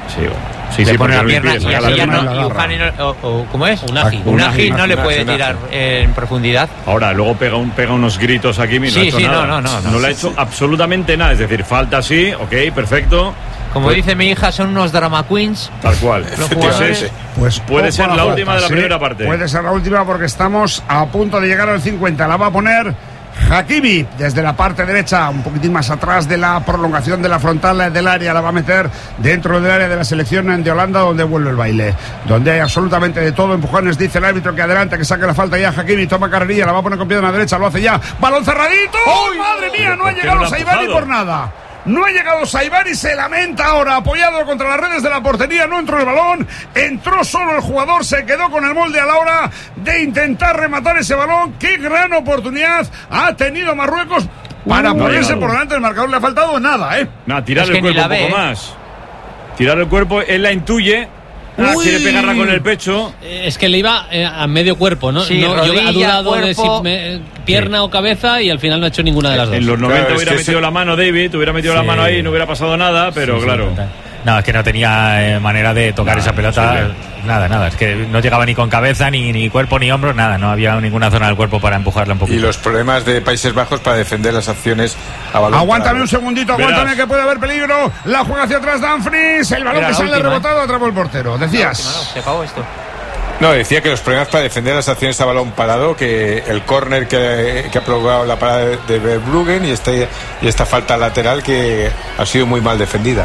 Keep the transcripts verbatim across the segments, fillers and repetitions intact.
Sí, sí, le sí, pone la porque pierna lo y impide, así saca ya la no, pierna. y Ujani no- o- o- ¿cómo es? Unagi. Unagi no le Unagi, puede Unagi. tirar eh, en profundidad. Ahora, luego pega, un, pega unos gritos aquí, no Sí, ha hecho sí, nada. no, no, no, no. No le ha Sí, hecho absolutamente nada. Es decir, falta sí, ok, perfecto. Como Pues- dice mi hija, son unos drama queens. Tal cual. Los Pues jugadores. es- Pues puede ojo ser a la falta, última de la sí. primera parte. Puede ser la última porque estamos a punto de llegar al cincuenta. La va a poner Hakimi desde la parte derecha, un poquitín más atrás de la prolongación de la frontal del área. La va a meter dentro del área de la selección de Holanda, donde vuelve el baile, donde hay absolutamente de todo. Empujones, dice el árbitro que adelante, que saque la falta ya. Hakimi toma carrerilla, la va a poner con pierna derecha, lo hace ya. Balón cerradito. ¡Uy, madre mía! No ha ¿Por qué llegado no lo ha Saibari empujado? por nada. No ha llegado Saibari, se lamenta ahora, apoyado contra las redes de la portería. No entró el balón, entró solo el jugador, se quedó con el molde a la hora de intentar rematar ese balón. ¡Qué gran oportunidad ha tenido Marruecos para No ha ponerse llegado. por delante del marcador! Le ha faltado nada, ¿eh? Nada, tirar Es el que ni cuerpo la un poco ve, ¿eh? más. Tirar el cuerpo, él la intuye. Ah, Uy. quiere pegarla con el pecho. Es que le iba eh, a medio cuerpo, ¿no? Sí, no yo rodilla, he dudado de si cuerpo. me- pierna o cabeza y al final no ha hecho ninguna de las dos. En los noventa Claro, es hubiera que metido ese- la mano David, hubiera metido Sí. la mano ahí, no hubiera pasado nada, pero Sí, sí, claro. total. No, es que no tenía eh, manera de tocar Nada, esa pelota. imposible. Nada, nada. Es que no llegaba ni con cabeza, ni, ni cuerpo, ni hombros, nada. No había ninguna zona del cuerpo para empujarla un Y poquito. los problemas de Países Bajos para defender las acciones a balón Aguántame parado. un segundito, Verás. aguántame que puede haber peligro. La juega hacia atrás Dumfries, el balón Era que la sale última, rebotado, atrapó el portero. No, Decías. se acabó esto. No, decía que los problemas para defender las acciones a balón parado, que el córner que, que ha provocado la parada de, de Verbruggen y, este, y esta falta lateral que ha sido muy mal defendida.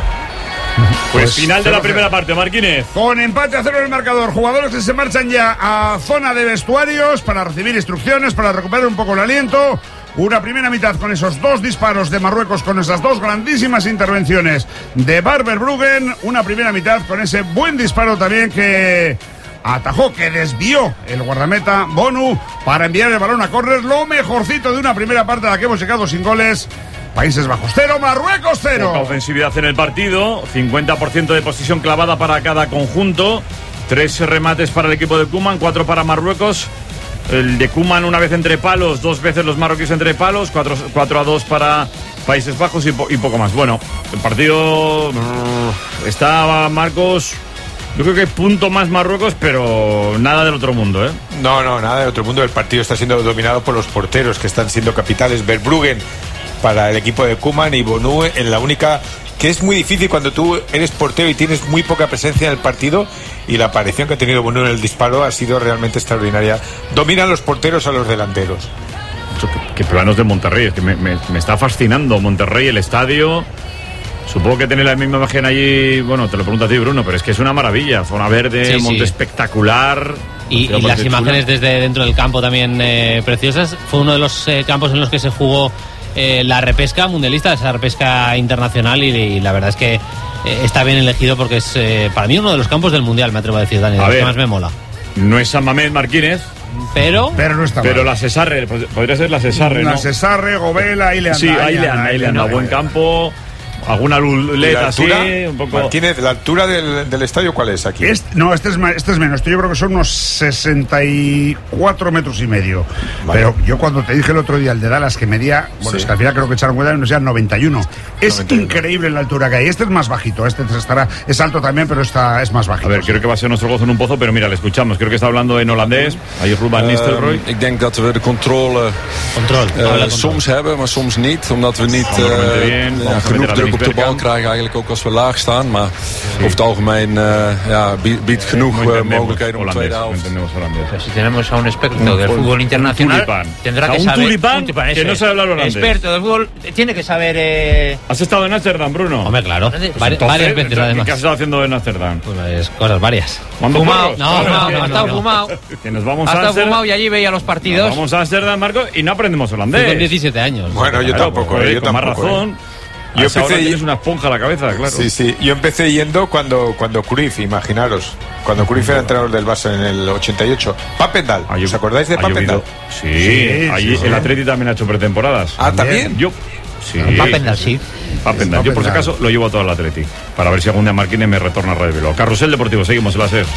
Pues, Pues, final de la cero primera cero. parte, Marquínez. Con empate a cero en el marcador, jugadores que se marchan ya a zona de vestuarios para recibir instrucciones, para recuperar un poco el aliento. Una primera mitad con esos dos disparos de Marruecos, con esas dos grandísimas intervenciones de Verbruggen. Una primera mitad con ese buen disparo también que atajó, que desvió el guardameta Bonu para enviar el balón a córner. Lo mejorcito de una primera parte a la que hemos llegado sin goles. Países Bajos cero, Marruecos cero. Poca ofensividad en el partido, cincuenta por ciento de posición clavada para cada conjunto, tres remates para el equipo de Koeman, cuatro para Marruecos. El de Koeman una vez entre palos, dos veces los marroquíes entre palos, cuatro a dos para Países Bajos y, po- y poco más. Bueno, el partido brr, está, Marcos, yo creo que punto más Marruecos, pero nada del otro mundo, ¿eh? No, no, nada de otro mundo. El partido está siendo dominado por los porteros, que están siendo capitales. Verbruggen para el equipo de Koeman y Bonu en la única... que es muy difícil cuando tú eres portero y tienes muy poca presencia en el partido, y la aparición que ha tenido Bonu en el disparo ha sido realmente extraordinaria. Dominan los porteros a los delanteros. Qué planos de Monterrey, es que me, me- me está fascinando Monterrey, el estadio. Supongo que tiene la misma imagen allí, bueno, te lo pregunto a ti, Bruno, pero es que es una maravilla, zona verde, Sí, sí. monte espectacular. Y, Ciudad y las bastante imágenes chula. desde dentro del campo también eh, preciosas. Fue uno de los eh, campos en los que se jugó eh, la repesca mundialista, esa repesca internacional, y, y la verdad es que eh, está bien elegido porque es eh, para mí uno de los campos del mundial, me atrevo a decir, Dani, de A los ver. que más me mola. No es San Mamés Marquínez, Pero Pero no está pero mal. la Cesarre, pues, podría ser la Cesarre, ¿no? La Cesarre, Gobela, ahí le anda. Sí, ahí le anda, ahí le anda. Buen campo, alguna ¿Y luleta la así, altura, un poco. Martínez, la altura del, del estadio cuál es aquí? Este, no, este es, ma- este es menos. Este yo creo que son unos sesenta y cuatro metros y medio. Vale. Pero yo cuando te dije el otro día el de Dallas que medía, bueno, Sí. es que al final creo que echaron cuenta y nos decían noventa y uno. Es noventa y uno. increíble la altura que hay. Este es más bajito. Este estará, es alto también, pero está, es más bajito. A ver, creo que va a ser nuestro gozo en un pozo, pero mira, le escuchamos. Creo que está hablando en holandés. Ahí Ruben Nistelrooy. Ik denk dat we de controle control. eh, habla control. soms hebben, maar soms niet. Omdat we niet Vamos, eh, Romente bien. ja, Vamos a genoeg meter a druk op de Dennis bal Bergkamp. krijgen. Eigenlijk ook als we laag staan. Maar over het algemeen eh, ja, biedt, biedt genoeg No eh, entendemos mogelijkheden om de tweede holandés, no helft. entendemos holandés. Pero si tenemos a un experto Un- del un- fútbol un internacional, tulipán. tendrá O sea, que un saber. tulipán que eso no es. sabe hablar holandés. Experto del fútbol, tiene que saber. Eh, ¿Has estado en Ámsterdam, Bruno? Hombre, claro. Pues Vari- Entonces, varias veces, además. ¿Qué has estado haciendo en Ámsterdam? Pues cosas varias. ¿Cuándo fumado, porros? no, Claro, no, que no, ha estado no. fumado. Que nos vamos Ha a estado Ámsterdam. fumado y allí veía los partidos. Vamos a Ámsterdam, Marco, y no aprendemos holandés. Con diecisiete años. Bueno, yo Claro, tampoco, pues, eh, yo con más tampoco. razón. eh. Yo Yo empecé empecé y- tienes una esponja a la cabeza, claro. Sí, sí. Yo empecé yendo cuando, cuando Cruyff, imaginaros. Cuando Cruyff era entrenador del Barça en el ochenta y ocho. Papendal. Ha llov- ¿Os acordáis de ha Papendal? llovido. Sí, Sí, allí sí, sí. el Atleti también ha hecho pretemporadas. Ah, ¿también? Yo, sí. Papendal, sí. Papendal. Yo por si Papendal. acaso lo llevo a todo el Atleti. Para ver si algún día Marquínez me retorna a Radio Bilbao. Carrusel Deportivo, seguimos en la SER.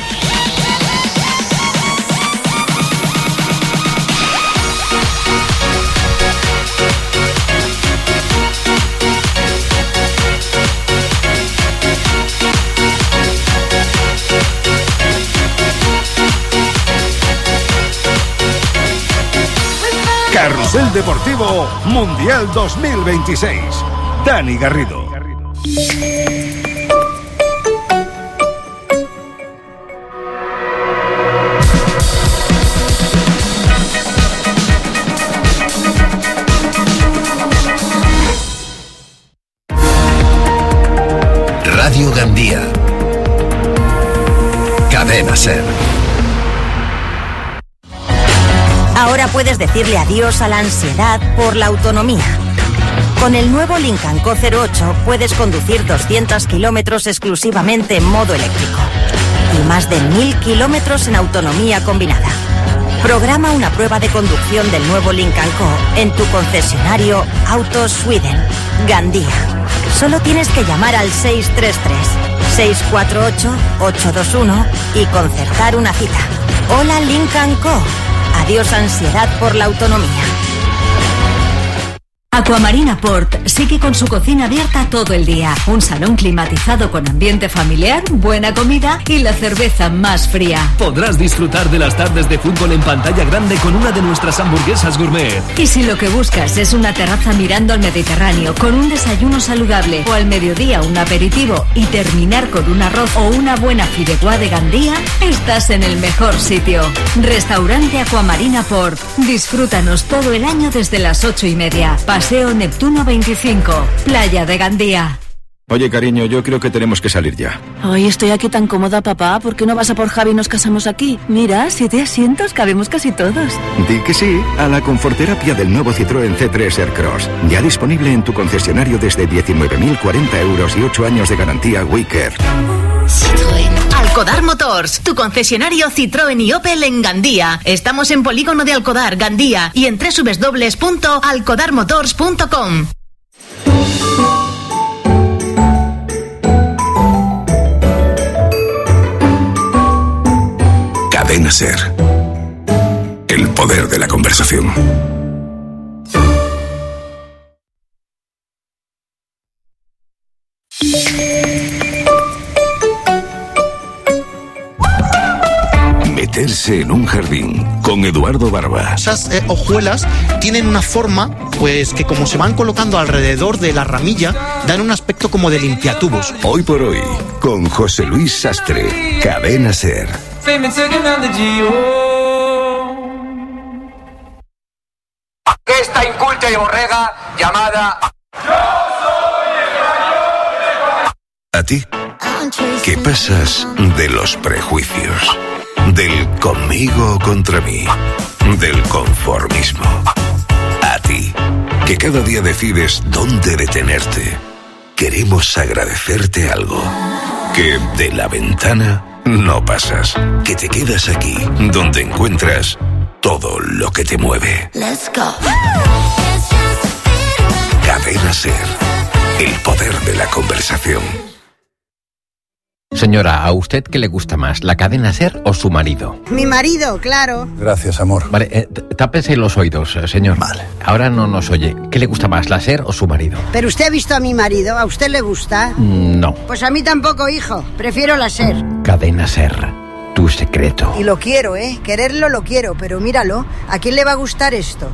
Carrusel Deportivo Mundial dos mil veintiséis. Dani Garrido. Radio Gandía. Cadena Ser. Ahora puedes decirle adiós a la ansiedad por la autonomía. Con el nuevo Lincoln Co cero ocho puedes conducir doscientos kilómetros exclusivamente en modo eléctrico y más de mil kilómetros en autonomía combinada. Programa una prueba de conducción del nuevo Lincoln Co en tu concesionario Auto Sweden, Gandía. Solo tienes que llamar al seis tres tres, seis cuatro ocho, ocho dos uno y concertar una cita. Hola Lincoln Co. Adiós ansiedad por la autonomía. Aquamarina Port sigue con su cocina abierta todo el día. Un salón climatizado con ambiente familiar, buena comida y la cerveza más fría. Podrás disfrutar de las tardes de fútbol en pantalla grande con una de nuestras hamburguesas gourmet. Y si lo que buscas es una terraza mirando al Mediterráneo con un desayuno saludable o al mediodía un aperitivo y terminar con un arroz o una buena fideuá de Gandía, estás en el mejor sitio. Restaurante Aquamarina Port. Disfrútanos todo el año desde las ocho y media. Paseo Neptuno veinticinco, Playa de Gandía. Oye, cariño, yo creo que tenemos que salir ya. Hoy estoy aquí tan cómoda, papá. ¿Por qué no vas a por Javi y nos casamos aquí? Mira, siete asientos, cabemos casi todos. Di que sí a la conforterapia del nuevo Citroën C tres Aircross. Ya disponible en tu concesionario desde diecinueve mil cuarenta euros y ocho años de garantía Wicker. Citroën. Alcodar Motors, tu concesionario Citroën y Opel en Gandía. Estamos en Polígono de Alcodar, Gandía, y en doble u doble u doble u punto alcodar motors punto com. Cadena Ser. El poder de la conversación. Meterse en un jardín con Eduardo Barba. Esas eh, hojuelas tienen una forma, pues que como se van colocando alrededor de la ramilla, dan un aspecto como de limpiatubos. Hoy por hoy, con José Luis Sastre, Cadena Ser. Esta inculta y borrega llamada... ¿A ti? ¿Qué pasas de los prejuicios? Del conmigo o contra mí, del conformismo. A ti, que cada día decides dónde detenerte, queremos agradecerte algo. Que de la ventana no pasas, que te quedas aquí, donde encuentras todo lo que te mueve. Let's go. Cadena Ser, el poder de la conversación. Señora, ¿a usted qué le gusta más, la cadena Ser o su marido? Mi marido, claro. Gracias, amor. Vale, eh, tápese los oídos, señor. Vale. Ahora no nos oye. ¿Qué le gusta más, la Ser o su marido? Pero usted ha visto a mi marido, ¿a usted le gusta? Mm, no. Pues a mí tampoco, hijo. Prefiero la Ser. Cadena Ser, tu secreto. Y lo quiero, ¿eh? Quererlo lo quiero, pero míralo. ¿A quién le va a gustar esto?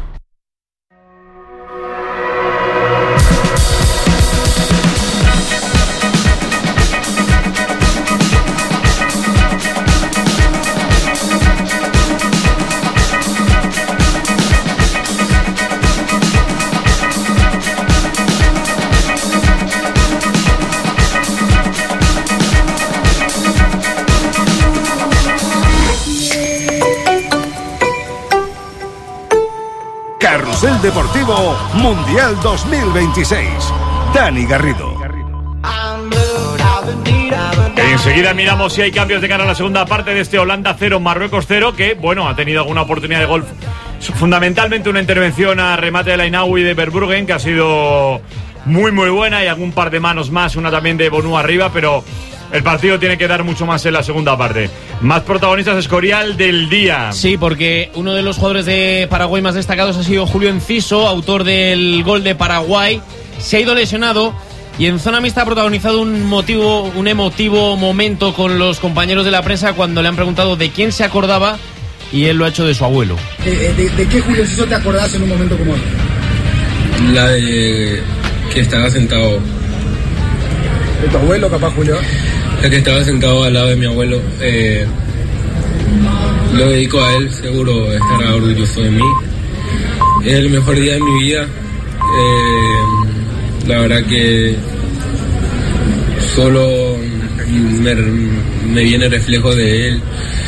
Carrusel Deportivo Mundial dos mil veintiséis. Dani Garrido. Enseguida miramos si hay cambios de cara a la segunda parte de este Holanda cero, Marruecos cero, que, bueno, ha tenido alguna oportunidad de gol. Fundamentalmente una intervención a remate de Lainaui y de Verbruggen, que ha sido muy, muy buena, y algún par de manos más, una también de Bonu arriba, pero el partido tiene que dar mucho más en la segunda parte. Más protagonistas, Escorial del día. Sí, porque uno de los jugadores de Paraguay más destacados ha sido Julio Enciso, autor del gol de Paraguay. Se ha ido lesionado y en zona mixta ha protagonizado un motivo, un emotivo momento con los compañeros de la prensa cuando le han preguntado de quién se acordaba y él lo ha hecho de su abuelo. ¿De, de, de qué Julio Enciso te acordás en un momento como este? La de que estaba sentado. ¿De tu abuelo, capaz, Julio? La que estaba sentado al lado de mi abuelo. Eh, lo dedico a él, seguro estará orgulloso de mí. Es el mejor día de mi vida. Eh, la verdad que solo me, me viene reflejo de él.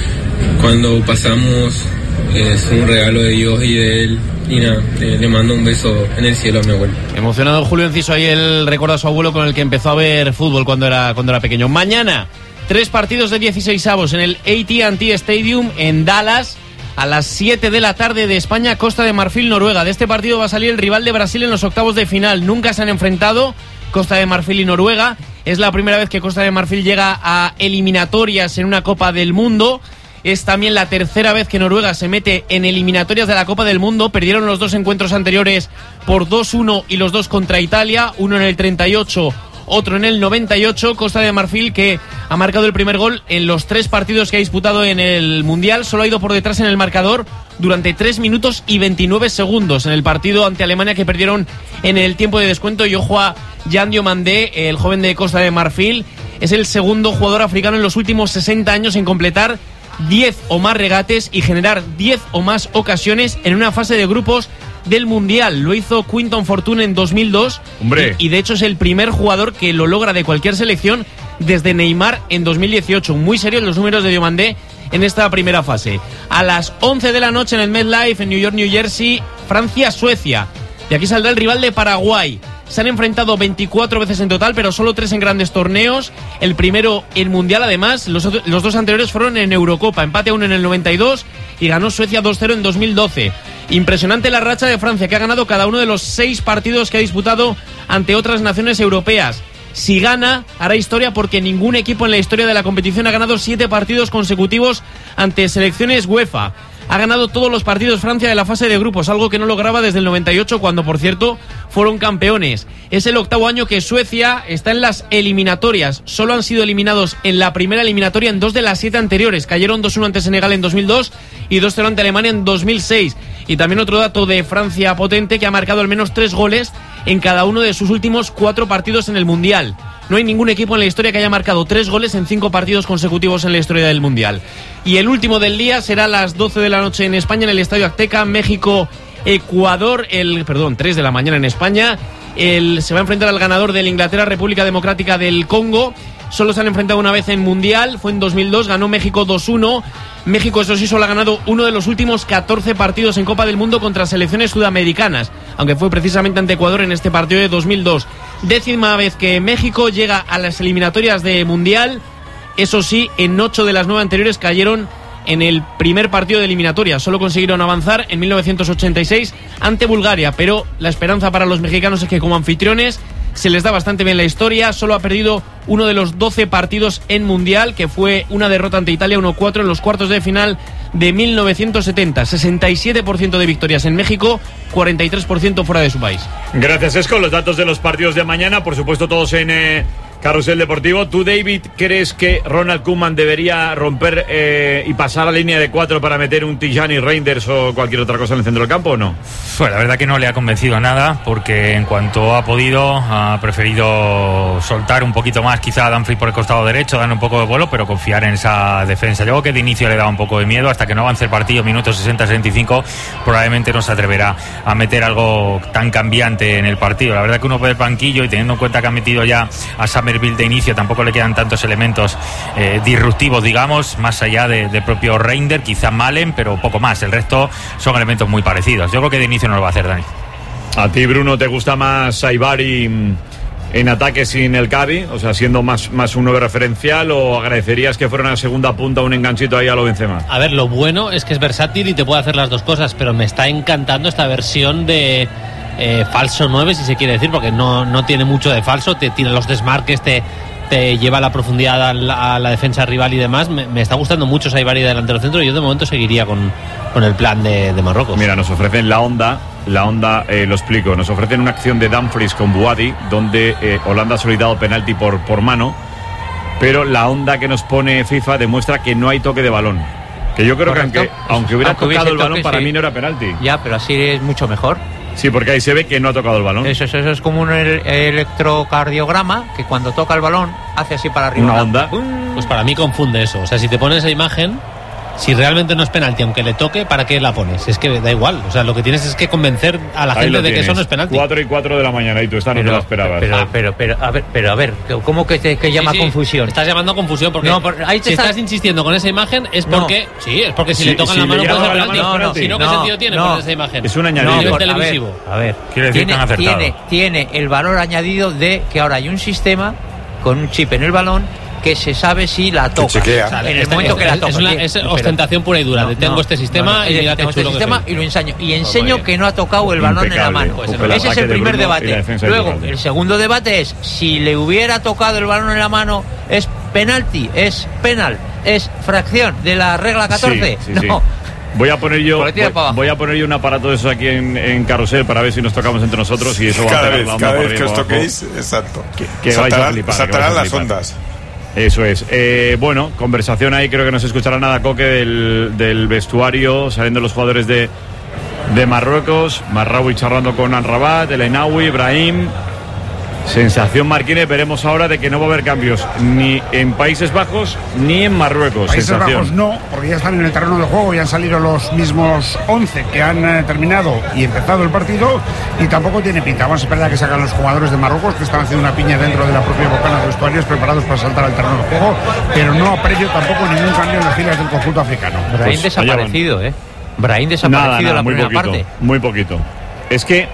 Cuando pasamos, es un regalo de Dios y de él. Y nada, le, le mando un beso en el cielo a mi abuelo. Emocionado Julio Enciso, ahí él recuerda a su abuelo con el que empezó a ver fútbol cuando era, cuando era pequeño. Mañana, tres partidos de dieciseisavos en el A T and T Stadium en Dallas. A las siete de la tarde de España, Costa de Marfil, Noruega. De este partido va a salir el rival de Brasil en los octavos de final. Nunca se han enfrentado Costa de Marfil y Noruega. Es la primera vez que Costa de Marfil llega a eliminatorias en una Copa del Mundo. Es también la tercera vez que Noruega se mete en eliminatorias de la Copa del Mundo. Perdieron los dos encuentros anteriores por dos uno y los dos contra Italia. Uno en el treinta y ocho, otro en el noventa y ocho. Costa de Marfil, que ha marcado el primer gol en los tres partidos que ha disputado en el Mundial. Solo ha ido por detrás en el marcador durante tres minutos y veintinueve segundos en el partido ante Alemania, que perdieron en el tiempo de descuento. Y ojo a Jan Diomandé, el joven de Costa de Marfil. Es el segundo jugador africano en los últimos sesenta años en completar diez o más regates y generar diez o más ocasiones en una fase de grupos del Mundial. Lo hizo Quinton Fortune en dos mil dos. Hombre. Y, y de hecho es el primer jugador que lo logra de cualquier selección desde Neymar en dos mil dieciocho. Muy serios los números de Diomandé en esta primera fase. A las once de la noche en el MetLife en New York, New Jersey, Francia-Suecia. De aquí saldrá el rival de Paraguay. Se han enfrentado veinticuatro veces en total, pero solo tres en grandes torneos. El primero en Mundial, además. Los, los dos anteriores fueron en Eurocopa. Empate a uno en el noventa y dos y ganó Suecia dos cero en dos mil doce. Impresionante la racha de Francia, que ha ganado cada uno de los seis partidos que ha disputado ante otras naciones europeas. Si gana, hará historia, porque ningún equipo en la historia de la competición ha ganado siete partidos consecutivos ante selecciones UEFA. Ha ganado todos los partidos Francia de la fase de grupos, algo que no lograba desde el noventa y ocho, cuando, por cierto, fueron campeones. Es el octavo año que Suecia está en las eliminatorias. Solo han sido eliminados en la primera eliminatoria en dos de las siete anteriores. Cayeron dos uno ante Senegal en dos mil dos y dos cero ante Alemania en dos mil seis. Y también otro dato de Francia potente, que ha marcado al menos tres goles en cada uno de sus últimos cuatro partidos en el Mundial. No hay ningún equipo en la historia que haya marcado tres goles en cinco partidos consecutivos en la historia del Mundial. Y el último del día será a las doce de la noche en España, en el Estadio Azteca. México, Ecuador, el perdón, tres de la mañana en España. El, se va a enfrentar al ganador del Inglaterra, República Democrática del Congo. Solo se han enfrentado una vez en Mundial, fue en dos mil dos, ganó México dos uno. México, eso sí, solo ha ganado uno de los últimos catorce partidos en Copa del Mundo contra selecciones sudamericanas, aunque fue precisamente ante Ecuador en este partido de dos mil dos. Décima vez que México llega a las eliminatorias de Mundial. Eso sí, en ocho de las nueve anteriores cayeron en el primer partido de eliminatoria. Solo consiguieron avanzar en mil novecientos ochenta y seis ante Bulgaria, pero la esperanza para los mexicanos es que como anfitriones se les da bastante bien la historia. Solo ha perdido uno de los doce partidos en Mundial, que fue una derrota ante Italia uno cuatro en los cuartos de final de mil novecientos setenta. sesenta y siete por ciento de victorias en México, cuarenta y tres por ciento fuera de su país. Gracias, Esco. Los datos de los partidos de mañana, por supuesto, todos en eh, Carrusel Deportivo. ¿Tú, David, crees que Ronald Koeman debería romper eh, y pasar a la línea de cuatro para meter un Tijani Reinders o cualquier otra cosa en el centro del campo o no? Pues la verdad que no le ha convencido nada, porque en cuanto ha podido ha preferido soltar un poquito más quizá a Dumfries por el costado derecho, darle un poco de vuelo, pero confiar en esa defensa. Yo creo que de inicio le daba un poco de miedo. Hasta que no avance el partido, minutos sesenta sesenta y cinco, probablemente no se atreverá a meter algo tan cambiante en el partido. La verdad que uno ve el banquillo y teniendo en cuenta que ha metido ya a Summerville de inicio, tampoco le quedan tantos elementos eh, disruptivos, digamos, más allá de, de propio Reinder, quizá Malen, pero poco más. El resto son elementos muy parecidos. Yo creo que de inicio no lo va a hacer, Dani. ¿A ti, Bruno, te gusta más Saibari en ataque sin el Cavi? O sea, siendo más, más un nueve referencial, ¿o agradecerías que fuera una segunda punta, un enganchito ahí a lo Benzema? A ver, lo bueno es que es versátil y te puede hacer las dos cosas, pero me está encantando esta versión de eh, falso nueve, si se quiere decir, porque no, no tiene mucho de falso, te tira los desmarques, te, te lleva a la profundidad a la, a la defensa rival y demás. Me, me está gustando mucho Saibari de delantero centro y yo de momento seguiría con, con el plan de, de Marruecos. Mira, nos ofrecen la onda. La onda, eh, lo explico, nos ofrecen una acción de Dumfries con Buadi, donde eh, Holanda ha solicitado penalti por, por mano, pero la onda que nos pone FIFA demuestra que no hay toque de balón. Que yo creo Correcto. que aunque, aunque hubiera Aunque tocado hubiese el balón, toque, para sí. mí no era penalti. Ya, pero así es mucho mejor. Sí, porque ahí se ve que no ha tocado el balón. Eso, eso, eso es como un el- electrocardiograma que cuando toca el balón hace así para arriba. Una onda. Pues para mí confunde eso. O sea, si te pones esa imagen, si realmente no es penalti, aunque le toque, ¿para qué la pones? Es que da igual. O sea, lo que tienes es que convencer a la Ahí gente lo de que tienes. eso no es penalti. cuatro y cuatro de la mañana y tú esta no te la esperabas. Pero, pero, pero, a ver, pero a ver, ¿cómo que te que llama Sí, sí, confusión? Estás llamando a confusión porque No, por- ahí te si estás- estás insistiendo con esa imagen es No. porque sí, es porque si Sí, le tocan si la le mano llevan puede ser la penalti. mano es penalti. Si no, ¿qué No, sentido tiene no. poner esa imagen? Es un añadido. A nivel por- a ver, televisivo. A ver, Quiere decir tiene, que han acertado. tiene, tiene el valor añadido de que ahora hay un sistema con un chip en el balón que se sabe si la toca. chequea. O sea, en el Esta- momento que la es- toca. es una- Sí, es pero- ostentación pura y dura. No, de tengo no, este sistema no, no, y es- mira qué tengo este chulo que sistema soy. y lo enseño. Y Pues enseño vaya. que no ha tocado el balón en la Impecable. mano. Pues Ese el es ataque el de primer Bruno y la debate. defensa de Luego, Iturralde. el segundo debate es si le hubiera tocado el balón en la mano, ¿es penalti? ¿Es penal? ¿Es fracción de la regla catorce? Sí, sí, sí. No. Voy a poner yo Por ahí tira para voy, abajo. voy a poner yo un aparato de eso aquí en, en Carrusel para ver si nos tocamos entre nosotros y eso va a Cada pegar vez, la onda cada para vez que arriba os y para abajo. toquéis, exacto. Que, que vais a Saltarán, flipar, que saltarán vais a las flipar. ondas. Eso es. Eh, bueno, conversación ahí, creo que no se escuchará nada, Coque, del, del vestuario, saliendo los jugadores de, de Marruecos. Marraoui charlando con Anrabat, El Enaoui, Ibrahim. Sensación Marquínez, veremos ahora de que no va a haber cambios ni en Países Bajos ni en Marruecos. Países Sensación. Bajos no, porque ya están en el terreno de juego y han salido los mismos once que han eh, terminado y empezado el partido, y tampoco tiene pinta. Vamos a esperar a que salgan los jugadores de Marruecos, que están haciendo una piña dentro de la propia bocana de vestuarios, preparados para saltar al terreno de juego, pero no aprevio tampoco ningún cambio en las filas del conjunto africano. Brahim Pues, desaparecido, ¿eh? Brahim Nada, desaparecido nada, en la muy primera poquito, parte. muy poquito. Es que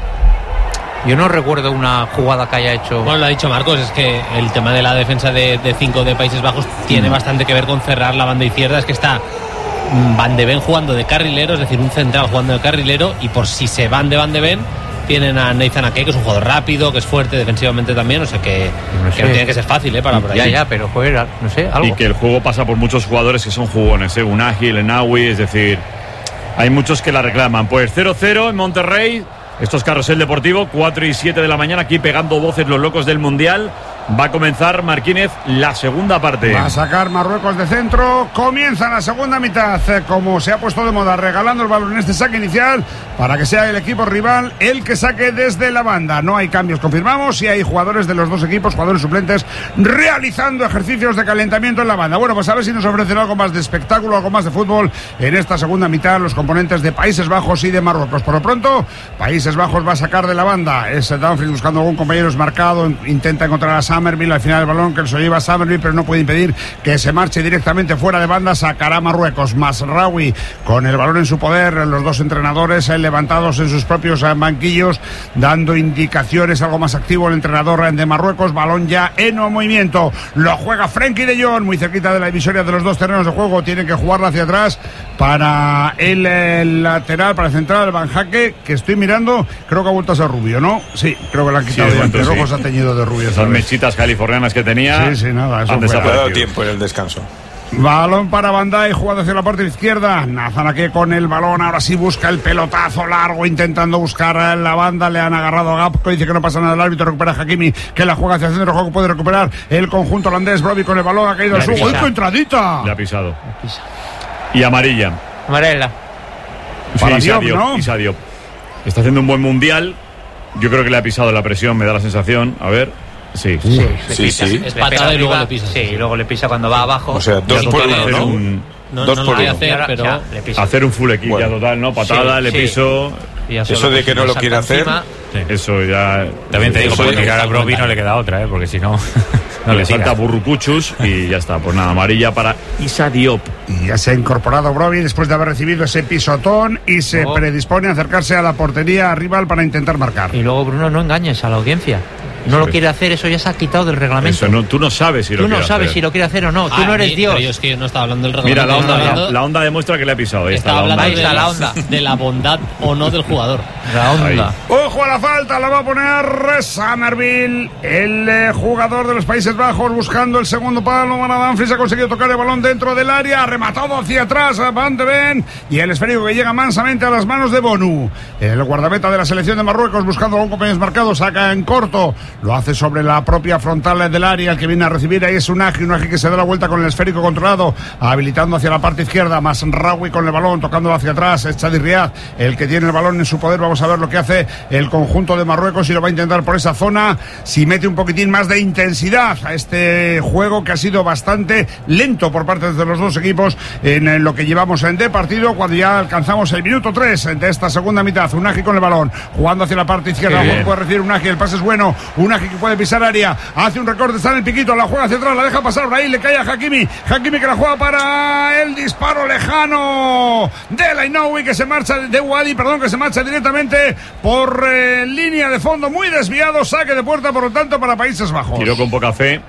Yo no recuerdo una jugada que haya hecho. Bueno, lo ha dicho Marcos, es que el tema de la defensa de, de cinco de Países Bajos tiene Mm. bastante que ver con cerrar la banda izquierda. Es que está mm, Van de Ven jugando de carrilero, es decir, un central jugando de carrilero, y por si se van de Van de Ven, tienen a Nathan Ake, que es un jugador rápido, que es fuerte defensivamente también, o sea que no, que no tiene que ser fácil, ¿eh? Para por ahí. Ya, ya, pero joder, no sé, algo. Y que el juego pasa por muchos jugadores que son jugones, ¿eh? Un ágil, Enaoui, es decir, hay muchos que la reclaman. Pues cero cero en Monterrey. Esto es Carrusel Deportivo, cuatro y siete de la mañana, aquí pegando voces los locos del Mundial. Va a comenzar Marquínez la segunda parte. Va a sacar Marruecos de centro. Comienza la segunda mitad, eh, como se ha puesto de moda, regalando el balón en este saque inicial para que sea el equipo rival el que saque desde la banda. No hay cambios, confirmamos, y hay jugadores de los dos equipos, jugadores suplentes, realizando ejercicios de calentamiento en la banda. Bueno, pues a ver si nos ofrecen algo más de espectáculo, algo más de fútbol en esta segunda mitad los componentes de Países Bajos y de Marruecos. Por lo pronto, Países Bajos va a sacar de la banda. Es Dumfries buscando algún compañero desmarcado, intenta encontrar a Summerville al final del balón, que se lo lleva a Summerville, pero no puede impedir que se marche directamente fuera de banda. Sacará Marruecos. Masraoui con el balón en su poder, los dos entrenadores eh, levantados en sus propios eh, banquillos, dando indicaciones, algo más activo el entrenador eh, de Marruecos. Balón ya en movimiento, lo juega Frenkie de Jong muy cerquita de la divisoria de los dos terrenos de juego. Tiene que jugarla hacia atrás para el, el lateral, para el central, el Van Jaque, que estoy mirando, creo que ha vuelto a ser rubio, ¿no? Sí, creo que le han Sí, quitado de de momento anterojo, sí. se ha teñido de rubio. Esas ¿sabes? mechitas californianas que tenía. Sí, sí, nada, eso han fue. Le ha dado desaparecido. tiempo en el descanso. Balón para Bandai, jugada hacia la parte izquierda. Nazanaque con el balón, ahora sí busca el pelotazo largo, intentando buscar a la banda. Le han agarrado a Gapco, dice que no pasa nada. El árbitro recupera a Hakimi, que la juega hacia el centro. Juego puede recuperar el conjunto holandés. Broby con el balón, ha caído al suelo. ¡Uy, qué entradita! Le ha pisado. Y amarilla. Amarela. Para Issa Diop, Diop, ¿no? Issa Diop. Está haciendo un buen mundial. Yo creo que le ha pisado la presión, me da la sensación. A ver. Sí, Sí, Sí, le pisa. sí. Le Es pega patada y luego arriba, le pisa. Sí, y luego le pisa cuando va abajo. O sea, dos Ya por total, uno, hacer ¿no? un, No, Dos no por lo voy a uno. hacer, Ya, pero ya, le pisa. hacer un full equipo Bueno. ya total, ¿no? Patada, Sí, le sí. piso. Y ya Eso solo de que no lo salta quiere hacer. encima. Eso ya. También te digo, eso porque ya- tirar a Broby no le queda otra, ¿eh? Porque si no, no le le salta tira. Burrucuchus y ya está. Pues nada, amarilla para Issa Diop. Y ya se ha incorporado Broby después de haber recibido ese pisotón y se No. predispone a acercarse a la portería rival para intentar marcar. Y luego, Bruno, no engañes a la audiencia. No lo Sí. quiere hacer, eso ya se ha quitado del reglamento. Eso no, tú no sabes si lo Tú no quiere sabes hacer. si lo quiere hacer o no. Tú Ah, no eres mi- Dios. Pero yo es que yo no estaba hablando del Mira, reglamento. la estaba onda, hablando, la, la onda demuestra que le ha pisado. Ahí está, estaba la onda. hablando Ahí está de, la onda. de la bondad o no del jugador. La onda. Ahí. Ojo a la falta, la va a poner Summerville, el eh, jugador de los Países Bajos, buscando el segundo palo. Van a Dumfries, ha conseguido tocar el balón dentro del área, ha rematado hacia atrás a Van de Ven, y el esférico que llega mansamente a las manos de Bonu. El guardameta de la selección de Marruecos, buscando a un compañero marcado, saca en corto lo hace sobre la propia frontal del área. El que viene a recibir ahí es Unagi, Unagi que se da la vuelta con el esférico controlado, habilitando hacia la parte izquierda. Masraoui con el balón, tocándolo hacia atrás. Es Chadi Riad el que tiene el balón en su poder. Vamos a ver lo que hace el conjunto de Marruecos y lo va a intentar por esa zona. Si mete un poquitín más de intensidad a este juego que ha sido bastante lento por parte de los dos equipos en lo que llevamos de partido, cuando ya alcanzamos el minuto tres de esta segunda mitad. Unagi con el balón, jugando hacia la parte izquierda. Puede recibir Unagi, el pase es bueno. Unagi que puede pisar área, hace un recorte, está en el piquito, la juega hacia atrás, la deja pasar ahí, le cae a Hakimi. Hakimi que la juega para el disparo lejano de El Ainaoui, que se marcha de Wadi, perdón, que se marcha directamente por eh, línea de fondo, muy desviado, saque de puerta, por lo tanto, para Países Bajos. Tiró con poca fe.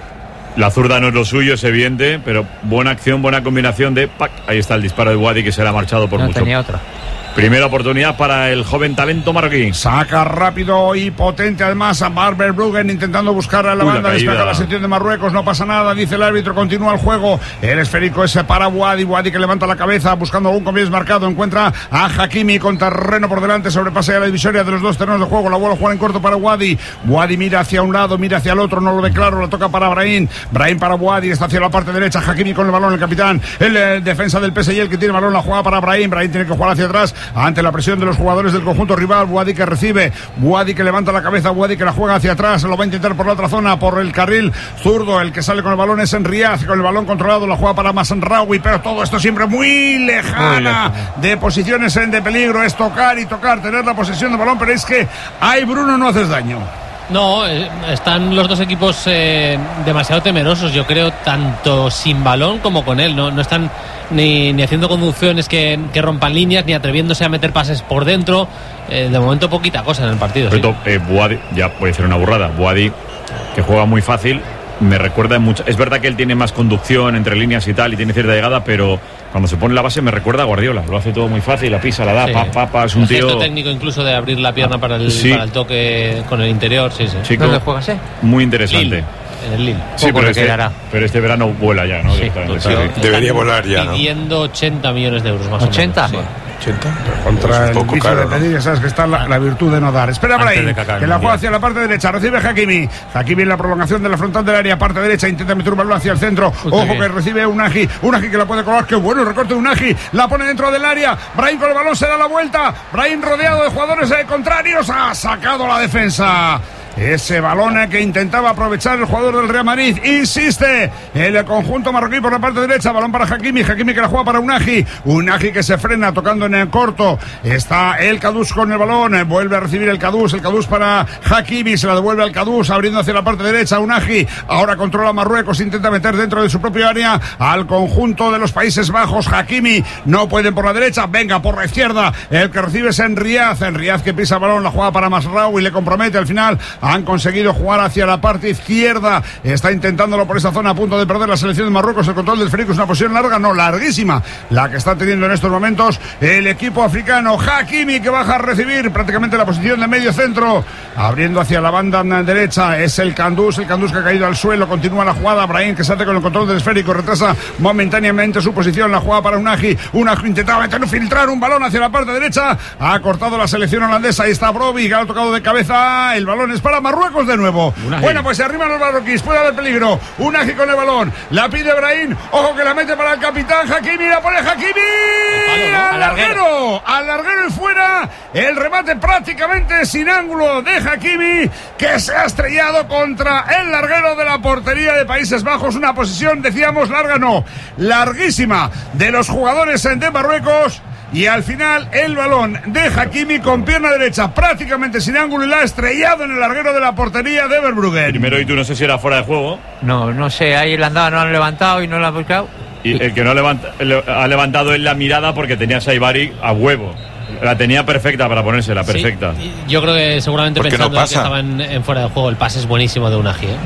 La zurda no es lo suyo, es evidente, pero buena acción, buena combinación de ¡pac! Ahí está el disparo de Wadi, que se le ha marchado por no mucho. Tenía otra. Primera oportunidad para el joven talento marroquí. Saca rápido y potente además a Barber Bruggen intentando buscar a la Uy, banda, despeja la sección de Marruecos, no pasa nada, dice el árbitro, continúa el juego. El esférico ese para Wadi, Wadi que levanta la cabeza buscando algún comienzo marcado, encuentra a Hakimi con terreno por delante, sobrepasa ya la divisoria de los dos terrenos de juego, la vuelve a jugar en corto para Wadi. Wadi mira hacia un lado, mira hacia el otro, no lo ve claro, lo toca para Brahim, Brahim para Wadi, está hacia la parte derecha, Hakimi con el balón, el capitán, el, el defensa del P S G, el que tiene el balón, la juega para Brahim, Brahim tiene que jugar hacia atrás ante la presión de los jugadores del conjunto rival. Wadi que recibe, Wadi que levanta la cabeza, Wadi que la juega hacia atrás, lo va a intentar por la otra zona, por el carril zurdo, el que sale con el balón es Enriaz, con el balón controlado, la juega para Masraoui, pero todo esto siempre muy lejana de posiciones en de peligro, es tocar y tocar, tener la posesión del balón, pero es que ahí, Bruno, no haces daño. No, eh, están los dos equipos eh, demasiado temerosos, yo creo, tanto sin balón como con él. No, no están ni, ni haciendo conducciones que, que rompan líneas, ni atreviéndose a meter pases por dentro. Eh, de momento, poquita cosa en el partido. Pero, sí. eh, Boadi, ya puede ser una burrada. Boadi, que juega muy fácil, me recuerda mucho. Es verdad que él tiene más conducción entre líneas y tal, y tiene cierta llegada, pero cuando se pone la base me recuerda a Guardiola. Lo hace todo muy fácil, la pisa, la da, sí. pa, pa, pa, es un el tío. gesto técnico incluso de abrir la pierna para el, sí. para el toque con el interior, sí, sí. Chico, ¿dónde juegas, eh? Muy interesante. Lille. En el Lille. Sí, pero este, pero este verano vuela ya, ¿no? Sí, sí. Debería volar ya, ¿no? Pidiendo ochenta millones de euros más ¿ochenta? o menos. Sí. ochenta. Contra el vicio de pedir, ya sabes que está la, la virtud de no dar. Espera Brahim, que la juega hacia la parte derecha, recibe Hakimi. Hakimi en la prolongación de la frontal del área, parte derecha, intenta meter un balón hacia el centro. Uy, ojo que recibe Unagi, Unagi que la puede colar, qué bueno el recorte de Unagi, la pone dentro del área. Brahim con el balón se da la vuelta. Brahim rodeado de jugadores contrarios, ha sacado la defensa. Ese balón que intentaba aprovechar el jugador del Real Madrid. Insiste el conjunto marroquí por la parte derecha. Balón para Hakimi. Hakimi que la juega para Unagi. Unagi que se frena tocando en el corto. Está el Kadus con el balón. Vuelve a recibir el Kadus. El Kadus para Hakimi. Se la devuelve al Kadus abriendo hacia la parte derecha. Unagi ahora controla Marruecos. Intenta meter dentro de su propio área al conjunto de los Países Bajos. Hakimi no pueden por la derecha. Venga por la izquierda. El que recibe es Enriaz. Enriaz que pisa el balón. La juega para Masraoui y le compromete al final. Han conseguido jugar hacia la parte izquierda. Está intentándolo por esa zona, a punto de perder la selección de Marruecos. El control del esférico es una posición larga, no, larguísima, la que está teniendo en estos momentos el equipo africano. Hakimi que baja a recibir prácticamente la posición de medio centro, abriendo hacia la banda derecha. Es el Kandus, el Kandus que ha caído al suelo. Continúa la jugada. Brahim que sale con el control del esférico, retrasa momentáneamente su posición. La jugada para Unagi. Unagi intentaba meter, filtrar un balón hacia la parte derecha. Ha cortado la selección holandesa. Ahí está Brobbey, que ha tocado de cabeza. El balón es para Marruecos de nuevo. Unagi. Bueno, pues se arriman los marroquíes, puede haber peligro. Unagi con el balón, la pide Brahim, ojo que la mete para el capitán Hakimi, la pone Hakimi, al larguero, al larguero y fuera. El remate prácticamente sin ángulo de Hakimi, que se ha estrellado contra el larguero de la portería de Países Bajos. Una posición, decíamos, larga, no, larguísima de los jugadores de Marruecos. Y al final el balón de Hakimi con pierna derecha prácticamente sin ángulo y la ha estrellado en el larguero de la portería de Verbruggen. Primero, y tú no sé si era fuera de juego. No, no sé, ahí la andaba, no han levantado y no la han buscado. Y el que no levanta, ha levantado es la mirada porque tenía a Saibari a huevo. La tenía perfecta para ponérsela, perfecta. Sí, yo creo que seguramente pensando no que estaba en, en fuera de juego. El pase es buenísimo de Unagi, ¿eh?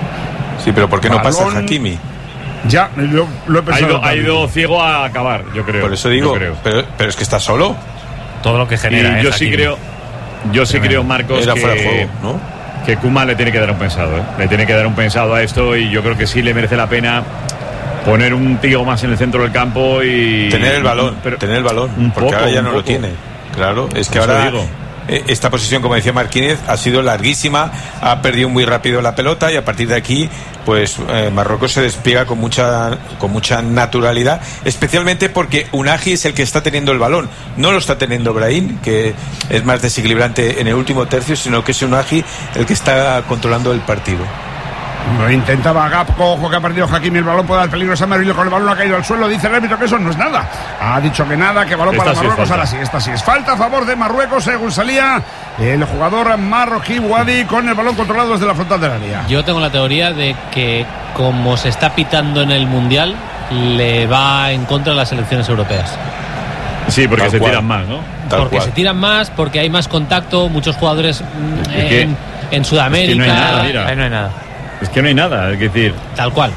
Sí, pero ¿por qué no pasa Hakimi? Ya, lo, lo he pensado. Ha ido, ha ido ciego a acabar, yo creo. Por eso digo, creo. Pero, pero es que está solo. Todo lo que genera. Y yo es sí Hakimi. creo, yo sí creo, Marcos, Era que, fuera de juego, ¿no? que Koeman le tiene que dar un pensado, ¿eh? Le tiene que dar un pensado a esto y yo creo que sí le merece la pena poner un tío más en el centro del campo y tener el balón, pero tener el balón, porque poco, ahora ya no poco. lo tiene. Claro, es que ahora digo. eh, esta posesión, como decía Marquínez, ha sido larguísima, ha perdido muy rápido la pelota y a partir de aquí pues eh, Marruecos se despliega con mucha con mucha naturalidad, especialmente porque Unai es el que está teniendo el balón, no lo está teniendo Brahim, que es más desequilibrante en el último tercio, sino que es Unai el que está controlando el partido. Lo intentaba Gapco, ojo que ha perdido Hakimi, el balón puede dar peligro a San Marino, con el balón ha caído al suelo, dice el árbitro que eso no es nada. Ha dicho que nada, que balón esta para sí Marruecos, ahora sí, esta sí es falta a favor de Marruecos, según salía el jugador marroquí Wadi con el balón controlado desde la frontal del área. Yo tengo la teoría de que como se está pitando en el Mundial, le va en contra de las selecciones europeas. Sí, porque Tal se cual. tiran más, ¿no? Tal porque cual. se tiran más, porque hay más contacto, muchos jugadores en, en Sudamérica. Es que no hay nada, mira. Ahí no hay nada. Es que no hay nada, es decir. Tal cual.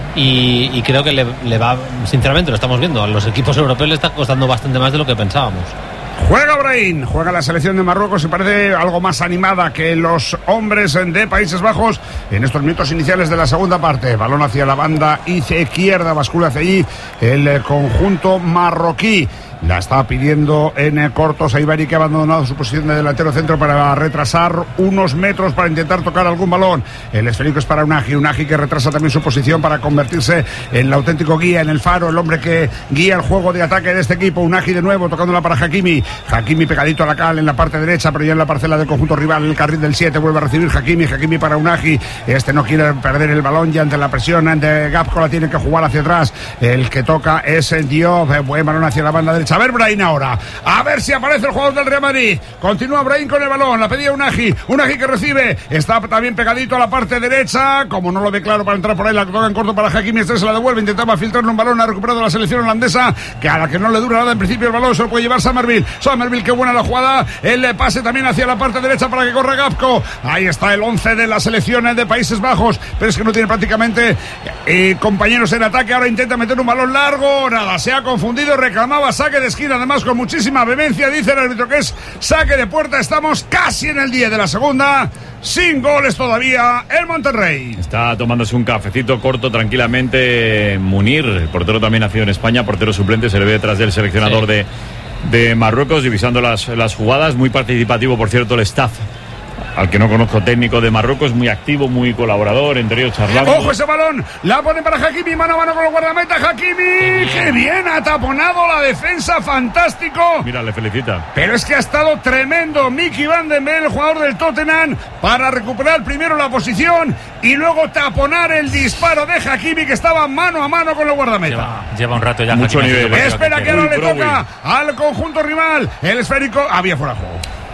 Y, y creo que le, le va, sinceramente, lo estamos viendo, a los equipos europeos le está costando bastante más de lo que pensábamos. Juega Brahim, juega la selección de Marruecos y parece algo más animada que los hombres de Países Bajos en estos minutos iniciales de la segunda parte. Balón hacia la banda izquierda, bascula hacia allí el conjunto marroquí. La está pidiendo en corto Saibari, que ha abandonado su posición de delantero centro para retrasar unos metros para intentar tocar algún balón. El esférico es para Unai, Unai que retrasa también su posición para convertirse en el auténtico guía, en el faro, el hombre que guía el juego de ataque de este equipo. Unai de nuevo tocándola para Hakimi. Hakimi pegadito a la cal en la parte derecha, pero ya en la parcela del conjunto rival, en el carril del siete, vuelve a recibir Hakimi. Hakimi para Unai. Este no quiere perder el balón ya ante la presión de Gapco, la tiene que jugar hacia atrás. El que toca es el Diop, buen balón hacia la banda derecha. A ver Brahim ahora, a ver si aparece el jugador del Real Madrid. Continúa Brahim con el balón, la pedía Unai, Unai que recibe, está también pegadito a la parte derecha, como no lo ve claro para entrar por ahí, la toca en corto para Hakimi, este se la devuelve, intentaba filtrarle un balón, ha recuperado la selección holandesa, que a la que no le dura nada en principio el balón, se lo puede llevar Somerville, Somerville, qué buena la jugada, el pase también hacia la parte derecha para que corra Gapco, ahí está el once de la selección de Países Bajos, pero es que no tiene prácticamente eh, compañeros en ataque, ahora intenta meter un balón largo, nada, se ha confundido, reclamaba saque de esquina, además con muchísima vehemencia, dice el árbitro que es saque de puerta. Estamos casi en el diez de la segunda, sin goles todavía el Monterrey. Está tomándose un cafecito corto tranquilamente Munir, el portero también nacido en España, portero suplente, se le ve detrás del seleccionador sí. de, de Marruecos, divisando las, las jugadas, muy participativo por cierto el staff, al que no conozco, técnico de Marruecos, muy activo, muy colaborador, entre ellos charlando. ¡Ojo ese balón! La pone para Hakimi, mano a mano con el guardameta. Hakimi, ¡qué bien! Ha taponado la defensa, fantástico. Mira, le felicita. Pero es que ha estado tremendo Mickey Van de Mel, el jugador del Tottenham, para recuperar primero la posición y luego taponar el disparo de Hakimi, que estaba mano a mano con el guardameta. Lleva, lleva un rato ya. Mucho Hakimi nivel. Espera que, que ahora le toca al conjunto rival. El esférico había fuera de juego.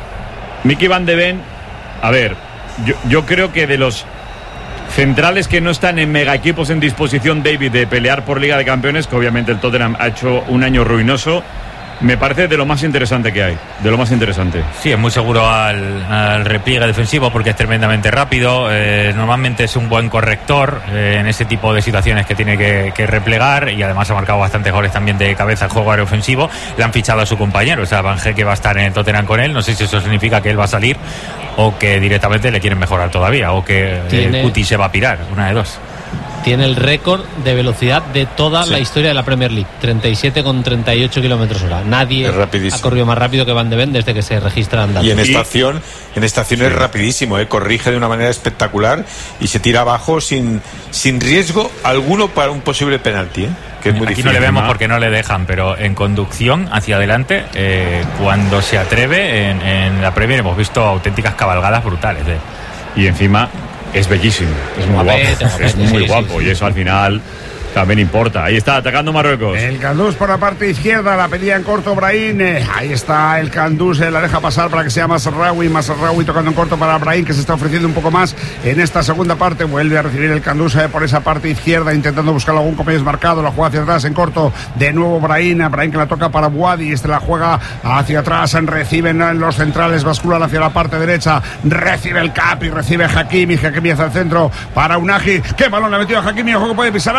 Mickey Van de Ven. A ver, yo, yo creo que de los centrales que no están en mega equipos en disposición, David, de pelear por Liga de Campeones, que obviamente el Tottenham ha hecho un año ruinoso, me parece de lo más interesante que hay, de lo más interesante. Sí, es muy seguro al, al repliegue defensivo porque es tremendamente rápido, eh, normalmente es un buen corrector eh, en ese tipo de situaciones que tiene que, que replegar, y además ha marcado bastantes goles también de cabeza en juego aéreo ofensivo. Le han fichado a su compañero, o sea, Van Geel, que va a estar en el Tottenham con él, no sé si eso significa que él va a salir o que directamente le quieren mejorar todavía, o que el Cuti se va a pirar, una de dos. Tiene el récord de velocidad de toda sí. la historia de la Premier League, treinta y siete coma treinta y ocho kilómetros hora. Nadie ha corrido más rápido que Van de Ven desde que se registra andando. Y en estación, en estación sí. es rapidísimo, ¿eh? Corrige de una manera espectacular y se tira abajo sin, sin riesgo alguno para un posible penalti, ¿eh? Que es muy Aquí difícil. No le vemos porque no le dejan, pero en conducción hacia adelante, eh, cuando se atreve, en, en la Premier hemos visto auténticas cabalgadas brutales. ¿eh? Y encima es bellísimo, es muy guapo, es muy guapo, y eso al final también importa. Ahí está, atacando Marruecos. El Candús por la parte izquierda, la pedía en corto Brahim. Ahí está el Candús, la deja pasar para que sea Masraoui. Masraoui tocando en corto para Brahim, que se está ofreciendo un poco más en esta segunda parte. Vuelve a recibir el Candús eh, por esa parte izquierda, intentando buscar algún compañero marcado. La juega hacia atrás en corto. De nuevo Brahim. Brahim que la toca para Wadi. Este la juega hacia atrás. Reciben los centrales, basculan hacia la parte derecha. Recibe el Capi, recibe Hakimi. Hakimi hacia el centro para Unai. ¿Qué balón le ha metido a Hakimi? El juego puede pisar áreas.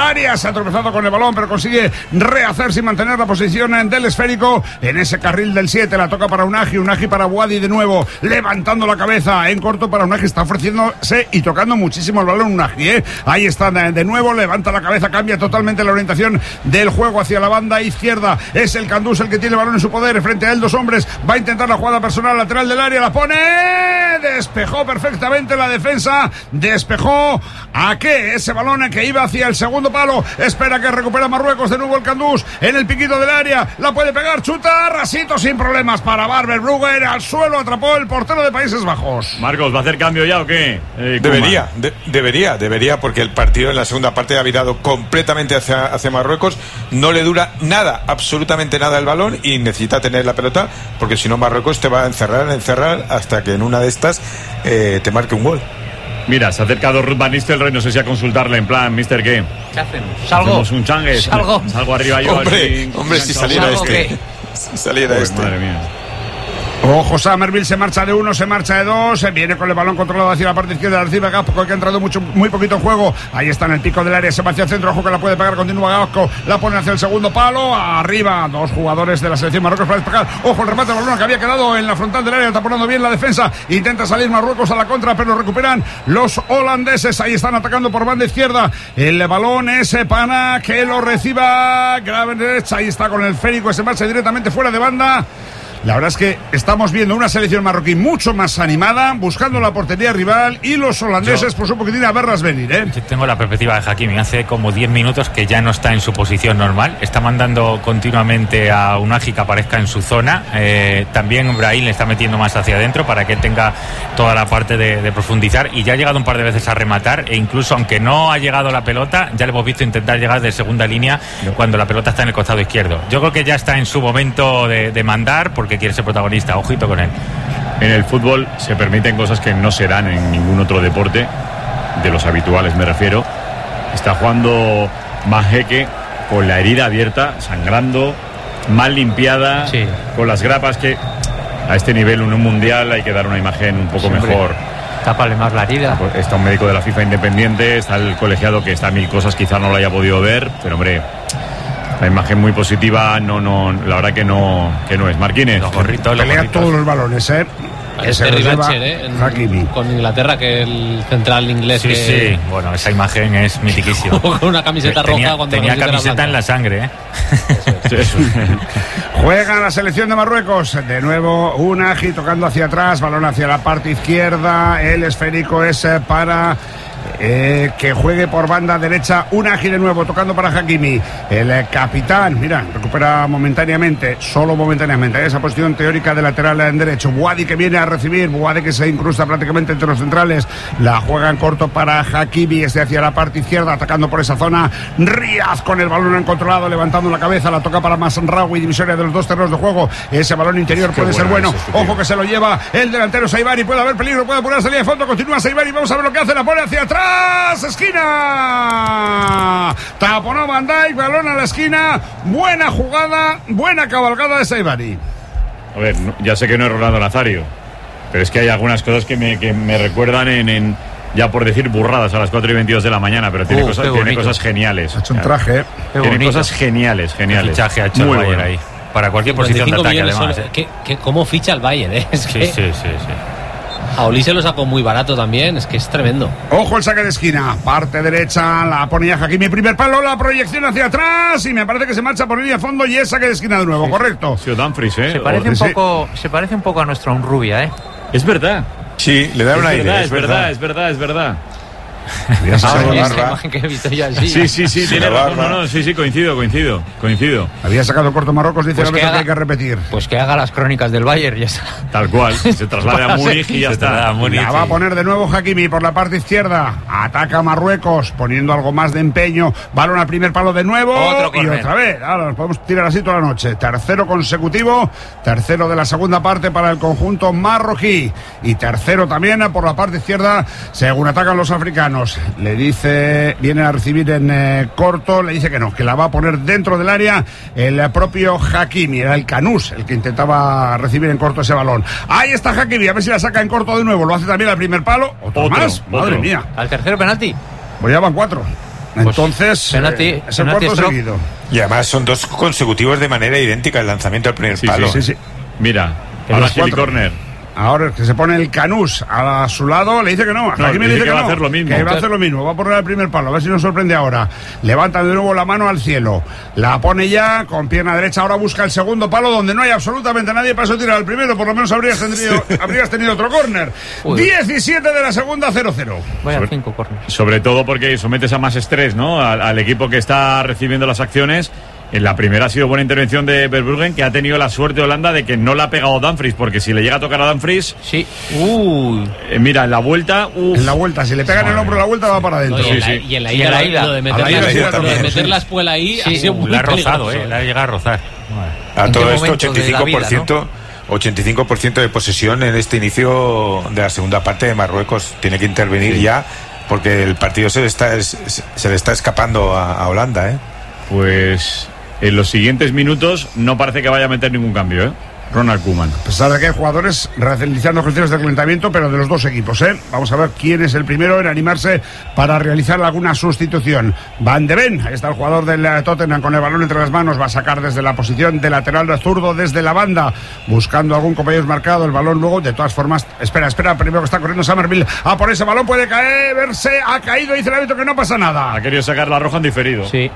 se ha tropezado con el balón, pero consigue rehacerse y mantener la posición del esférico en ese carril del siete. La toca para Unagi, Unagi para Buadi de nuevo, levantando la cabeza en corto para Unagi, está ofreciéndose y tocando muchísimo el balón Unagi, ¿eh? Ahí está de nuevo, levanta la cabeza, cambia totalmente la orientación del juego hacia la banda izquierda. Es el Candús el que tiene el balón en su poder, frente a él dos hombres, va a intentar la jugada personal lateral del área, la pone, despejó perfectamente la defensa, despejó a qué, ese balón que iba hacia el segundo palo, espera que recupera Marruecos, de nuevo el Candús en el piquito del área, la puede pegar, chuta, rasito sin problemas para Barber Brugger, al suelo atrapó el portero de Países Bajos. Marcos, ¿va a hacer cambio ya o qué? Eh, debería, de, debería, debería, porque el partido en la segunda parte ha virado completamente hacia, hacia Marruecos, no le dura nada, absolutamente nada el balón y necesita tener la pelota, porque si no Marruecos te va a encerrar, encerrar hasta que en una de estas eh, te marque un gol. Mira, se ha acercado Ruth Van Nistelrooy, no sé si a consultarle en plan, mister, ¿qué? ¿Qué hacemos? Salgo. Hacemos un changue. Salgo. Salgo arriba yo. Hombre, así, hombre, si saliera este. Si saliera Uy, este. Madre mía. Ojo, Somerville se marcha de uno, se marcha de dos, viene con el balón controlado hacia la parte izquierda, recibe Gapco, que ha entrado mucho, muy poquito en juego. Ahí está en el pico del área, se va hacia el centro, ojo que la puede pegar, continúa Gapco, la pone hacia el segundo palo, arriba, dos jugadores de la selección Marruecos para despejar. Ojo, el remate del balón que había quedado en la frontal del área, taponando bien la defensa, intenta salir Marruecos a la contra, pero recuperan los holandeses. Ahí están atacando por banda izquierda, el balón es para que lo reciba Gravenberch, ahí está con el Férico, se marcha directamente fuera de banda. La verdad es que estamos viendo una selección marroquí mucho más animada, buscando la portería rival, y los holandeses, Yo, pues un poquitín a verlas venir, ¿eh? Tengo la perspectiva de Hakimi. Hace como diez minutos que ya no está en su posición normal. Está mandando continuamente a Unagi que aparezca en su zona. Eh, también Brahim le está metiendo más hacia adentro para que tenga toda la parte de, de profundizar. Y ya ha llegado un par de veces a rematar. E incluso aunque no ha llegado la pelota, ya le hemos visto intentar llegar de segunda línea cuando la pelota está en el costado izquierdo. Yo creo que ya está en su momento de, de mandar, porque quiere ser protagonista. Ojito con él. En el fútbol se permiten cosas que no se dan en ningún otro deporte, de los habituales me refiero. Está jugando Majeke con la herida abierta, sangrando, mal limpiada, sí, con las grapas, que a este nivel en un mundial hay que dar una imagen un poco Siempre. mejor. Tápale más la herida. Está un médico de la FIFA independiente, está el colegiado que está a mil cosas, quizás no lo haya podido ver, pero hombre, la imagen muy positiva, no, no, la verdad que no, que no es. Marquines. Los gorritos, los pelea gorritos. todos los balones, ¿eh? Es Terry Blanchard, ¿eh? En, con Inglaterra, que el central inglés. Sí, que... sí. Bueno, esa imagen es mitiquísima. Con una camiseta tenía, roja cuando tenía la camiseta en la sangre, ¿eh? Eso es. Eso. Juega la selección de Marruecos. De nuevo, Unagi tocando hacia atrás, balón hacia la parte izquierda. El esférico es para Eh, que juegue por banda derecha Unagi de nuevo, tocando para Hakimi. El eh, capitán, mira, recupera momentáneamente, solo momentáneamente, esa posición teórica de lateral en derecho. Buadi que viene a recibir, Buadi que se incrusta prácticamente entre los centrales, la juega en corto para Hakimi, este hacia la parte izquierda, atacando por esa zona. Riaz con el balón controlado, levantando la cabeza, la toca para Masraoui, divisoria de los dos terrenos de juego. Ese balón interior puede ser bueno, ojo que se lo lleva el delantero Saibari, puede haber peligro, puede apurar, salida de fondo, continúa Saibari, vamos a ver lo que hace, la pone hacia atrás. Esquina, taponó Van Dijk, balón a la esquina, buena jugada, buena cabalgada de Saibari. A ver, no, ya sé que no es Rolando Nazario, pero es que hay algunas cosas que me, que me recuerdan en, en, ya por decir burradas, a las cuatro y veintidós de la mañana, pero tiene, uh, cosas, tiene cosas geniales. Ha hecho un traje, ¿eh? Tiene bonito. Cosas geniales, geniales. El fichaje ha hecho muy el Bayern bueno ahí, para cualquier posición de ataque además. Solo, ¿eh? ¿Qué, qué, ¿Cómo ficha el Bayern? ¿eh? Es sí, que... sí, sí, sí. A Oli se lo sacó muy barato también, es que es tremendo. Ojo el saque de esquina, parte derecha, la pone ya Hakimi, primer palo, la proyección hacia atrás y me parece que se marcha por línea de fondo y es saque de esquina de nuevo, sí, correcto. Sí, Dumfries, ¿eh? Se parece, o, un sí. poco, se parece un poco a nuestro Unrubia, ¿eh? Es verdad. Sí, le da es una verdad, idea. Es verdad, es verdad, es verdad. Ya se ah, la esa imagen que he visto yo así. Sí, sí, sí, tiene razón. No, no, sí, sí, coincido, coincido, coincido. Había sacado corto Marruecos, dice pues que, haga, que hay que repetir. Pues que haga las crónicas del Bayern, ya está. Tal cual, se traslade a Múnich y ya está. Múnich, la va a poner de nuevo Hakimi por la parte izquierda. Ataca Marruecos, poniendo algo más de empeño. Balón al primer palo de nuevo. Otro y otra vez. Ahora nos podemos tirar así toda la noche. Tercero consecutivo, tercero de la segunda parte para el conjunto marroquí. Y tercero también por la parte izquierda, según atacan los africanos. Le dice viene a recibir en eh, corto, le dice que no, que la va a poner dentro del área el eh, propio Hakimi, era el Canús el que intentaba recibir en corto ese balón. Ahí está Hakimi, a ver si la saca en corto de nuevo, lo hace también al primer palo, otro, otro más, otro. Madre mía. Al tercero penalti. Pues ya van cuatro. Entonces, penalti, eh, es el penalti cuarto stroke. seguido. Y además son dos consecutivos de manera idéntica, el lanzamiento al primer Sí, palo. sí, sí, sí. Mira, ahora Gili Corner. Ahora que se pone el Canús a su lado, le dice que no. No, Aquí me dice dice que que, va a no, hacer lo mismo. que va a hacer lo mismo. Va a poner el primer palo, a ver si nos sorprende ahora. Levanta de nuevo la mano al cielo. La pone ya con pierna derecha. Ahora busca el segundo palo donde no hay absolutamente nadie. Para eso tira el primero. Por lo menos habrías tenido, habrías tenido otro córner. diecisiete de la segunda, cero cero. Vaya Sobre- cinco córner. Sobre todo porque sometes a más estrés, ¿no? Al, al equipo que está recibiendo las acciones. En la primera ha sido buena intervención de Verbruggen, que ha tenido la suerte Holanda de que no le ha pegado Dumfries, porque si le llega a tocar a Dumfries. Sí. Uy. Eh, mira, en la vuelta. Uf. En la vuelta, si le pega en el hombro la vuelta, va para adentro. No, y, en la, Sí, sí. y en la Y ida, en la ida. lo de A meter, la ida la, sí, lo de también, meter sí. la espuela ahí Sí, ha sido muy La ha rozado, peligroso. ¿eh? La ha llegado a rozar. A ¿En todo qué esto, momento de la vida, ochenta y cinco por ciento, ochenta y cinco por ciento de posesión en este inicio de la segunda parte de Marruecos. Tiene que intervenir ya porque el partido se le está, es- se le está escapando a, a Holanda, ¿eh? Pues en los siguientes minutos no parece que vaya a meter ningún cambio, ¿eh? Ronald Koeman. A pesar de que hay jugadores realizando ejercicios de calentamiento, pero de los dos equipos, ¿eh? Vamos a ver quién es el primero en animarse para realizar alguna sustitución. Van de Ven, ahí está el jugador del eh, Tottenham con el balón entre las manos, va a sacar desde la posición de lateral zurdo, desde la banda, buscando algún compañero marcado, el balón luego, de todas formas, espera, espera, primero que está corriendo Somerville, a por ese balón puede caer, verse, ha caído, dice el árbitro que no pasa nada. Ha querido sacar la roja en diferido. Sí.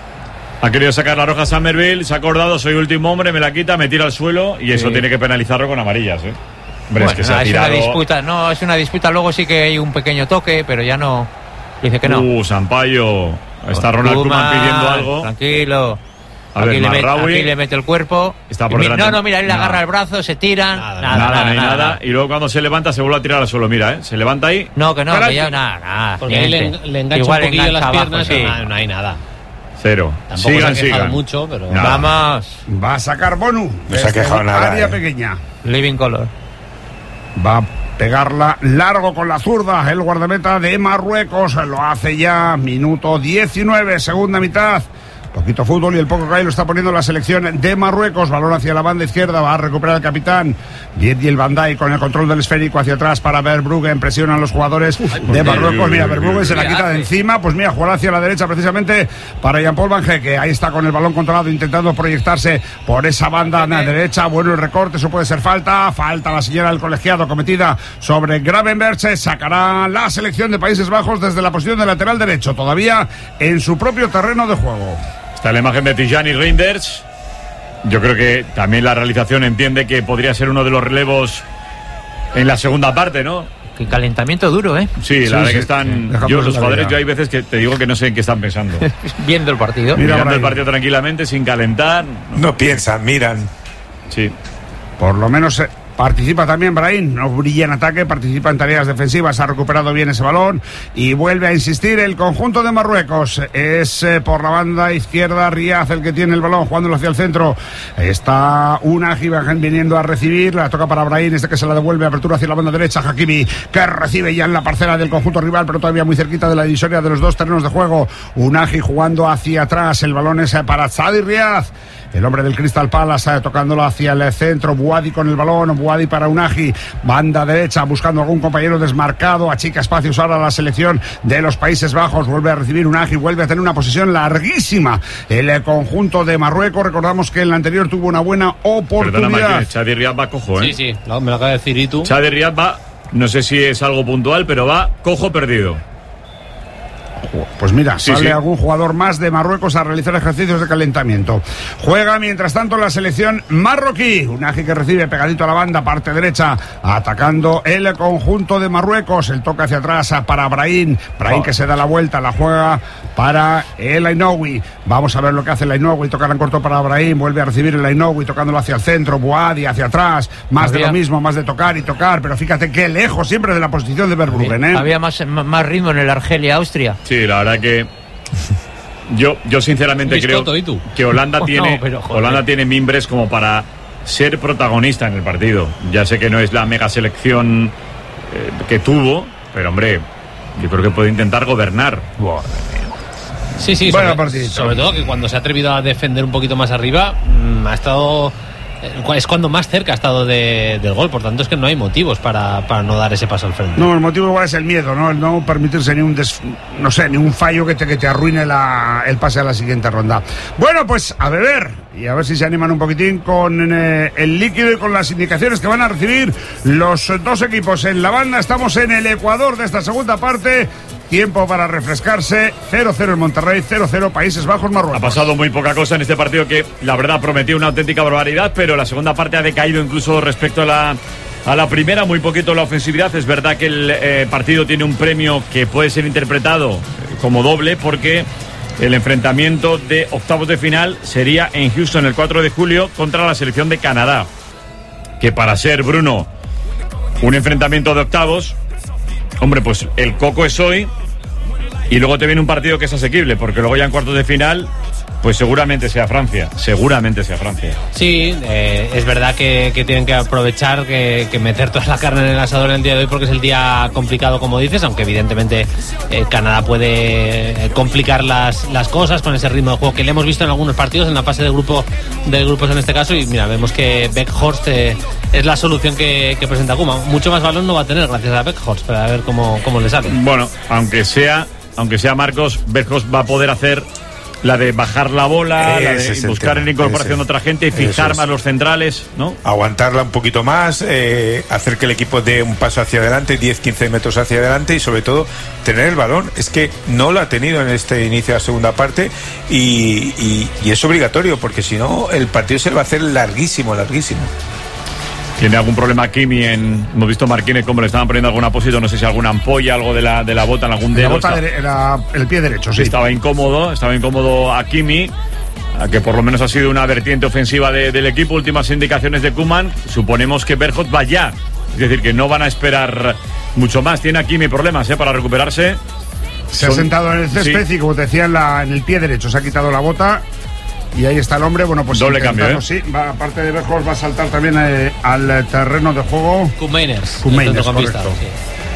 Ha querido sacar la roja a Somerville, se ha acordado, soy último hombre, me la quita, me tira al suelo y eso Sí. tiene que penalizarlo con amarillas, ¿eh? Hombre, Bueno, es que se no, ha es tirado. una disputa, no, es una disputa. Luego sí que hay un pequeño toque, pero ya no. Dice que no. Uh, Sampaio. Está Ronald Koeman pidiendo algo. Tranquilo. A ver, aquí, le mete, Marraoui. aquí le mete el cuerpo. Está por Mi- delante. No, no, mira, él le Nada. agarra el brazo, se tiran. Nada, nada, no hay nada. Y luego cuando se levanta se vuelve a tirar al suelo. Mira, ¿eh? Se levanta ahí. No, que no, Caray. que ya nada, nada. Porque ahí le, niente. le engancha Igual un poquillo engancha las abajo, piernas, sí. pero no, no hay nada. Cero. Tampoco sigan, se ha quejado sigan. mucho, pero... Nada. Vamos. Va a sacar Bonu. No se ha desde quejado el nada, área eh. pequeña. Living color. Va a pegarla largo con la zurda el guardameta de Marruecos. Lo hace ya, minuto diecinueve, segunda mitad. Poquito fútbol y el poco que hay lo está poniendo la selección de Marruecos. Balón hacia la banda izquierda, va a recuperar el capitán Virgil van Dijk con el control del esférico hacia atrás para Verbruggen. Presionan los jugadores de Marruecos. Mira, Verbruggen se la quita de encima. Pues mira, jugar hacia la derecha precisamente para Jean-Paul Van Hecke. Ahí está con el balón controlado intentando proyectarse por esa banda derecha. Bueno, el recorte, eso puede ser falta. Falta la señora del colegiado cometida sobre Gravenberch. Se sacará la selección de Países Bajos desde la posición de lateral derecho. Todavía en su propio terreno de juego. Está la imagen de Tijani Reinders. Yo creo que también la realización entiende que podría ser uno de los relevos en la segunda parte, ¿no? Qué calentamiento duro, ¿eh? Sí, la Sí, verdad sí. que están. Dejamos Yo, la los jugadores, vida. yo hay veces que te digo que no sé en qué están pensando. Viendo el partido. Mira, Mirando el Brian. partido tranquilamente, sin calentar. No piensan, miran. Sí. Por lo menos eh, participa también Brahim, no brilla en ataque, participa en tareas defensivas, ha recuperado bien ese balón y vuelve a insistir el conjunto de Marruecos. Es eh, por la banda izquierda Riaz el que tiene el balón, jugándolo hacia el centro. Está una Gibajan viniendo a recibir, la toca para Brahim, este que se la devuelve, apertura hacia la banda derecha, Hakimi, que recibe ya en la parcela del conjunto rival, pero todavía muy cerquita de la divisoria de los dos terrenos de juego. Unagi jugando hacia atrás, el balón es eh, para Sadi Riaz. El hombre del Crystal Palace eh, tocándolo hacia el centro. Buadi con el balón. Buadi para Unagi. Banda derecha buscando algún compañero desmarcado. Achica espacios ahora la selección de los Países Bajos. Vuelve a recibir Unagi. Vuelve a tener una posesión larguísima. El eh, conjunto de Marruecos. Recordamos que en la anterior tuvo una buena Perdona, oportunidad. Mike, Chadi Riad va cojo, ¿eh? Sí, sí, lo- me lo acaba de decir y tú. Chadi Riad va, no sé si es algo puntual, pero va cojo perdido. Pues mira, Sí, sale sí. algún jugador más de Marruecos a realizar ejercicios de calentamiento. Juega mientras tanto la selección marroquí. Unagi que recibe pegadito a la banda, parte derecha, atacando el conjunto de Marruecos. El toque hacia atrás para Brahim. Brahim que se da la vuelta, la juega para el Ainoui. Vamos a ver lo que hace el Ainoui. Tocar en corto para Brahim. Vuelve a recibir el Ainoui, tocándolo hacia el centro. Boadi hacia atrás. Más de Había- lo mismo, más de tocar y tocar. Pero fíjate qué lejos siempre de la posición de Verbruggen, ¿eh? Había más, más ritmo en el Argelia-Austria. Sí, la verdad que yo, yo sinceramente creo Biscotto, ¿y tú? que Holanda No, tiene pero, joder. Holanda tiene mimbres como para ser protagonista en el partido. Ya sé que no es la mega selección eh, que tuvo, pero hombre, yo creo que puede intentar gobernar. Sí, sí, Bueno, sobre, partidito. sobre todo que cuando se ha atrevido a defender un poquito más arriba, mm, ha estado es cuando más cerca ha estado de, del gol, por tanto es que no hay motivos para, para no dar ese paso al frente. No, el motivo igual es el miedo, ¿no? El no permitirse ni un des, no sé, ni un fallo que te, que te arruine la, el pase a la siguiente ronda. Bueno, pues a beber y a ver si se animan un poquitín con eh, el líquido y con las indicaciones que van a recibir los dos equipos en la banda. Estamos en el Ecuador de esta segunda parte. Tiempo para refrescarse. cero cero en Monterrey, cero cero Países Bajos, Marruecos. Ha pasado muy poca cosa en este partido que la verdad prometía una auténtica barbaridad, pero la segunda parte ha decaído incluso respecto a la, a la primera, muy poquito la ofensividad. Es verdad que el eh, partido tiene un premio que puede ser interpretado como doble, porque el enfrentamiento de octavos de final sería en Houston el cuatro de julio contra la selección de Canadá, que para ser, Bruno, un enfrentamiento de octavos, hombre, pues el coco es hoy y luego te viene un partido que es asequible, porque luego ya en cuartos de final pues seguramente sea Francia, seguramente sea Francia. Sí, eh, es verdad que, que tienen que aprovechar, que, que meter toda la carne en el asador en el día de hoy, porque es el día complicado, como dices, aunque evidentemente eh, Canadá puede complicar las, las cosas con ese ritmo de juego que le hemos visto en algunos partidos, en la fase de grupo de grupos en este caso, y mira, vemos que Weghorst eh, es la solución que, que presenta Koeman. Mucho más balón no va a tener gracias a Weghorst, para ver cómo, cómo le sale. Bueno, aunque sea, aunque sea Marcos, Weghorst va a poder hacer la de bajar la bola, ese la de buscar en incorporación de otra gente y fijar es. más los centrales, ¿no? Aguantarla un poquito más, eh, hacer que el equipo dé un paso hacia adelante, diez quince metros hacia adelante, y sobre todo tener el balón. Es que no lo ha tenido en este inicio de la segunda parte y, y, y es obligatorio, porque si no el partido se le va a hacer larguísimo, larguísimo. ¿Tiene algún problema Kimi? En, hemos visto Marquínez como le estaban poniendo alguna apósito, no sé si alguna ampolla, algo de la, de la bota en algún dedo. La bota de, la, el pie derecho, sí. Estaba incómodo, estaba incómodo a Kimi, a que por lo menos ha sido una vertiente ofensiva de, del equipo. Últimas indicaciones de Koeman, suponemos que Weghorst va ya, es decir, que no van a esperar mucho más. Tiene a Kimi problemas ¿eh? para recuperarse. Se Son, ha sentado en el césped sí. y como te decía, en, la, en el pie derecho se ha quitado la bota. Y ahí está el hombre, bueno, pues doble cambio, ¿eh? Sí, va, aparte de Weghorst va a saltar también eh, al terreno de juego Koen Meiners, Koen Meiners, correcto. Sí.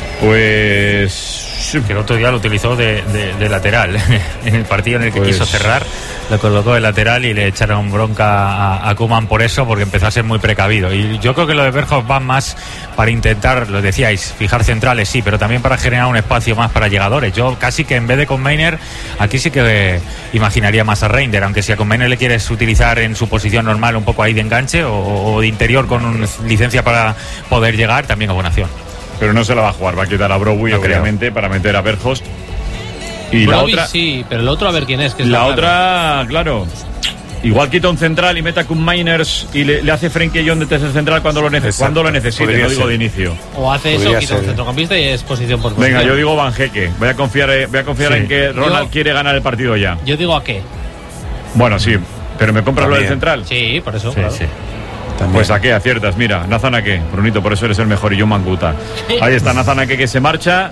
Pues que el otro día lo utilizó de, de, de lateral en el partido en el que pues... quiso cerrar, lo colocó de lateral y le echaron bronca a, a Koeman por eso, porque empezó a ser muy precavido. Y yo creo que lo de Weghorst va más para intentar, lo decíais, fijar centrales, sí, pero también para generar un espacio más para llegadores. Yo casi que en vez de Koen Meiners, aquí sí que imaginaría más a Reinders, aunque si a Koen Meiners le quieres utilizar en su posición normal, un poco ahí de enganche o, o de interior con un, licencia para poder llegar, también es buena acción. Pero no se la va a jugar, va a quitar a Browy, no obviamente, creo. para meter a Weghorst. Y Browy, la otra sí, pero el otro a ver quién es. Que es la, la otra, claro, igual quita un central y mete a Koen Meiners y le, le hace Frenkie de Jong de tercer central cuando lo, nece- cuando lo necesite, Podría no digo ser. de inicio. O hace Podría eso, quita ser. un centrocampista y es posición por posición. Venga, yo digo Vanjeque. Voy a confiar, voy a confiar sí. en que Ronald yo, quiere ganar el partido ya. Yo digo a qué. Bueno, sí, pero ¿me compras También. lo del central? Sí, por eso, sí, claro. sí. También. Pues a qué aciertas, mira, Nathan Ake, Brunito, por eso eres el mejor, y yo Manguta. Ahí está Nathan Ake que se marcha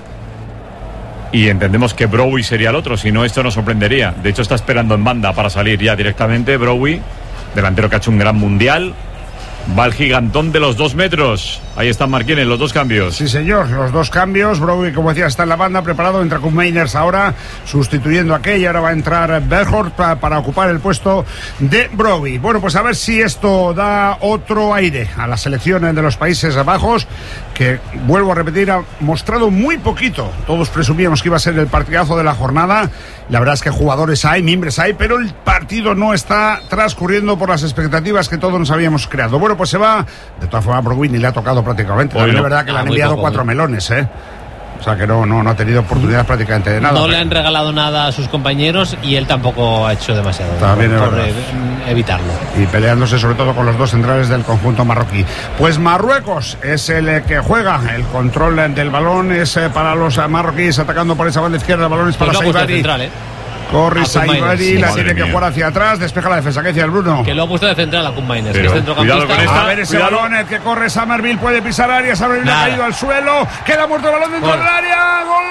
y entendemos que Browy sería el otro, si no esto nos sorprendería. De hecho está esperando en banda para salir ya directamente Browy, delantero que ha hecho un gran mundial. Va el gigantón de los dos metros. Ahí están Marquines, los dos cambios. Sí, señor, los dos cambios. Browy, como decía, está en la banda, preparado. Entra Koen Meiners ahora, sustituyendo a Key. Ahora va a entrar Weghorst para, para ocupar el puesto de Browy. Bueno, pues a ver si esto da otro aire a las selecciones de los Países Bajos, que, vuelvo a repetir, ha mostrado muy poquito. Todos presumíamos que iba a ser el partidazo de la jornada. La verdad es que jugadores hay, miembros hay, pero el partido no está transcurriendo por las expectativas que todos nos habíamos creado. Bueno, pues se va. De todas formas, Browy ni le ha tocado prácticamente. La verdad que ah, le han enviado poco, cuatro muy... melones, ¿eh? O sea que no, no, no ha tenido oportunidad prácticamente de nada. No le han regalado nada a sus compañeros y él tampoco ha hecho demasiado También por, es por evitarlo. Y peleándose sobre todo con los dos centrales del conjunto marroquí. Pues Marruecos es el que juega. El control del balón es para los marroquíes, atacando por esa banda izquierda. El balón es para Saibari. Corre Saibari, la tiene que jugar hacia atrás, despeja la defensa. ¿Qué decía el Bruno? Que lo ha puesto de central a Koen Meiners, que es centrocampista. Con esta, a ver ese cuidado. balón, el que corre Summerville, puede pisar área, Summerville ha caído al suelo, queda muerto el balón dentro Gol. del área, gol,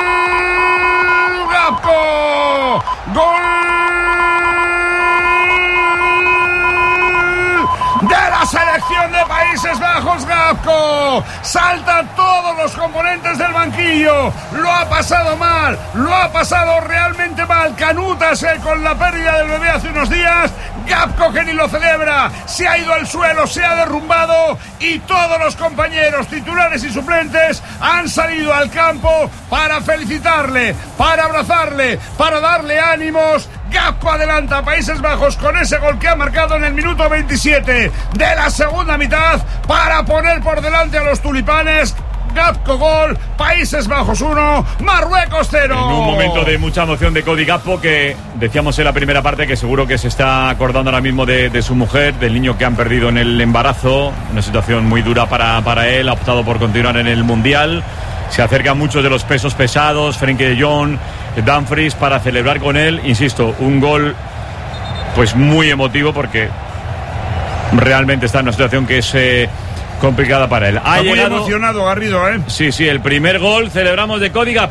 Gapco, gol de la selección selección de Países Bajos, Gakpo. Saltan todos los componentes del banquillo. Lo ha pasado mal, lo ha pasado realmente mal. Canutas eh, con la pérdida del bebé hace unos días. Gakpo que ni lo celebra, se ha ido al suelo, se ha derrumbado y todos los compañeros titulares y suplentes han salido al campo para felicitarle, para abrazarle, para darle ánimos. Gakpo adelanta a Países Bajos con ese gol que ha marcado en el minuto veintisiete de la segunda mitad para poner por delante a los tulipanes. Gakpo gol, Países Bajos uno, Marruecos cero. En un momento de mucha emoción de Cody Gakpo, que decíamos en la primera parte que seguro que se está acordando ahora mismo de, de su mujer, del niño que han perdido en el embarazo. Una situación muy dura para, para él. Ha optado por continuar en el Mundial. Se acercan muchos de los pesos pesados, Frenkie de Jong, Dumfries, para celebrar con él. Insisto, un gol pues muy emotivo, porque realmente está en una situación que es eh, complicada para él. Ha Está llegado... muy emocionado Garrido, ¿eh? Sí, sí, el primer gol celebramos de Cody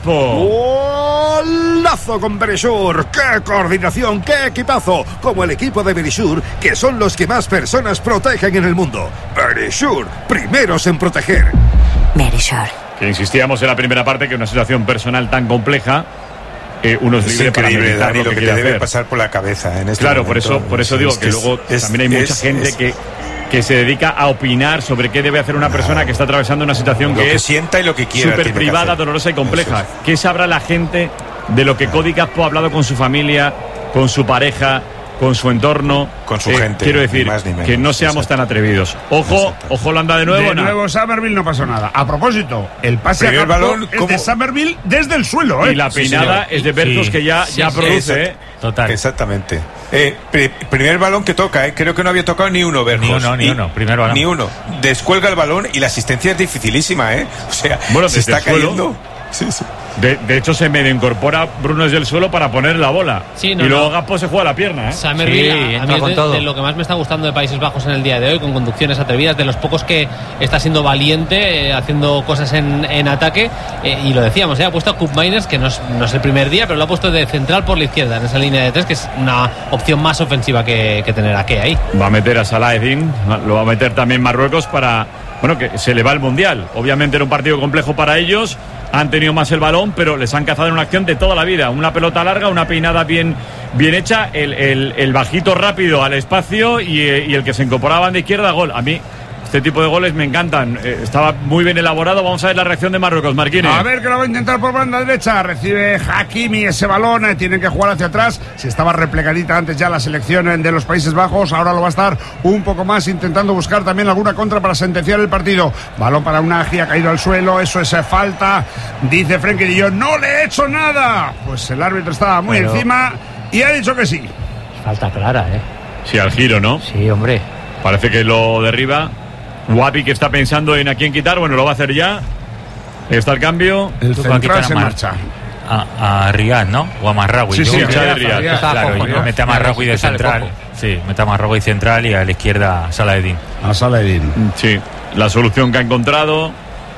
Gakpo. Golazo con Berisur. ¡Qué coordinación! ¡Qué equipazo! Como el equipo de Berisur, que son los que más personas protegen en el mundo. Berisur, primeros en proteger. Berisur. Que insistíamos en la primera parte que una situación personal tan compleja, eh, uno es, es libre para increíble, meditar Dani, lo que, lo que quiere te debe hacer. pasar por la cabeza en este Claro, momento. por eso, por eso digo es, que es, luego es, también hay mucha es, gente es, que que se dedica a opinar sobre qué debe hacer una persona que está atravesando una situación lo que, que es sienta y lo que quiera, súper privada, dolorosa y compleja. ¿Qué sabrá la gente de lo que Cody Gakpo ha hablado con su familia, con su pareja, con su entorno, con su eh, gente? Quiero decir, ni más ni menos. que no seamos Exacto. tan atrevidos. Ojo, ojo, Holanda de nuevo. De ¿no? nuevo Somerville no pasó nada. A propósito, el pase Primer a Gakpo balón, es ¿cómo? de Somerville desde el suelo, ¿eh? Y la Sí, peinada señor. es de Bertos, Sí. que ya, Sí, ya sí, produce, ¿eh? Total. Exactamente. Eh, pri- primer balón que toca, ¿eh? Creo que no había tocado ni uno, Bertos. Ni uno, ni Y- uno. Primer balón. Ni uno. Descuelga el balón y la asistencia es dificilísima, ¿eh? O sea, Bueno, se desde está el suelo. cayendo. Sí, sí. De, de hecho, se medio incorpora Bruno desde el suelo para poner la bola. Sí, no, y luego no. Gakpo se juega la pierna, ¿eh? Somerville, Sí, a- a, entra mí es con de, todo. de lo que más me está gustando de Países Bajos en el día de hoy, con conducciones atrevidas, de los pocos que está siendo valiente, eh, haciendo cosas en, en ataque, eh, y lo decíamos, eh, ha puesto a Koop Meiners, que no es, no es el primer día, pero lo ha puesto de central por la izquierda, en esa línea de tres, que es una opción más ofensiva que, que tener a Ake ahí. Va a meter a Salahedin, lo va a meter también Marruecos para... Bueno, que se le va el Mundial. Obviamente era un partido complejo para ellos. Han tenido más el balón, pero les han cazado en una acción de toda la vida. Una pelota larga, una peinada bien, bien hecha, el, el, el bajito rápido al espacio y, y el que se incorporaba de izquierda, gol. A mí este tipo de goles me encantan. Eh, estaba muy bien elaborado. Vamos a ver la reacción de Marruecos, Marquines. A ver que lo va a intentar por banda derecha. Recibe Hakimi ese balón. Eh, tienen que jugar hacia atrás. Se estaba replegadita antes ya la selección de los Países Bajos. Ahora lo va a estar un poco más, intentando buscar también alguna contra para sentenciar el partido. Balón para Unagi, ha caído al suelo. Eso es falta. Dice Frenkie de Jong, no le he hecho nada. Pues el árbitro estaba muy Pero... encima y ha dicho que sí. Falta clara, ¿eh? Sí, al giro, ¿no? Sí, hombre. Parece que lo derriba. Wabi, que está pensando en a quién quitar, bueno, lo va a hacer ya. Está el cambio. El Tú vas a central quitar se a Mar- marcha. A, a Riyad, ¿no? O a Marraoui. Sí, Yo sí, creo echa que- de Riyad. Claro, Cojo, y ¿no? mete a Marraoui de Sale central. cojo. Sí, mete a Marraoui central y a la izquierda Salahedin. A Salahedin. Sí, la solución que ha encontrado.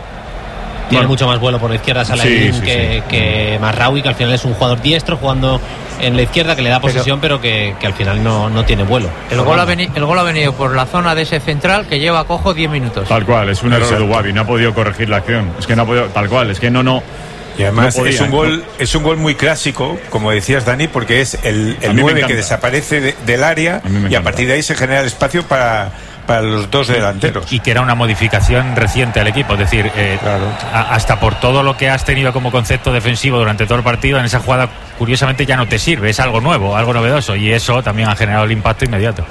Tiene Bueno. mucho más vuelo por la izquierda Salahedin Sí, sí, que, sí. que Marraoui, que al final es un jugador diestro jugando en la izquierda, que le da posesión, pero, que, que al final no, no tiene vuelo. El gol, ha veni- el gol ha venido por la zona de ese central que lleva cojo diez minutos. Tal cual, es un error de Wabi, no ha podido corregir la acción. Es que no ha podido, tal cual, es que no, no. Y además no podía, es un ¿no? gol es un gol muy clásico, como decías, Dani, porque es el, A el mí me nueve que encanta. desaparece de- del área A mí me y a encanta. partir de ahí se genera el espacio para, para los dos delanteros. Y que era una modificación reciente al equipo. Es decir, eh, Claro. a- hasta por todo lo que has tenido como concepto defensivo durante todo el partido, en esa jugada, curiosamente, ya no te sirve. Es algo nuevo, algo novedoso. Y eso también ha generado el impacto inmediato.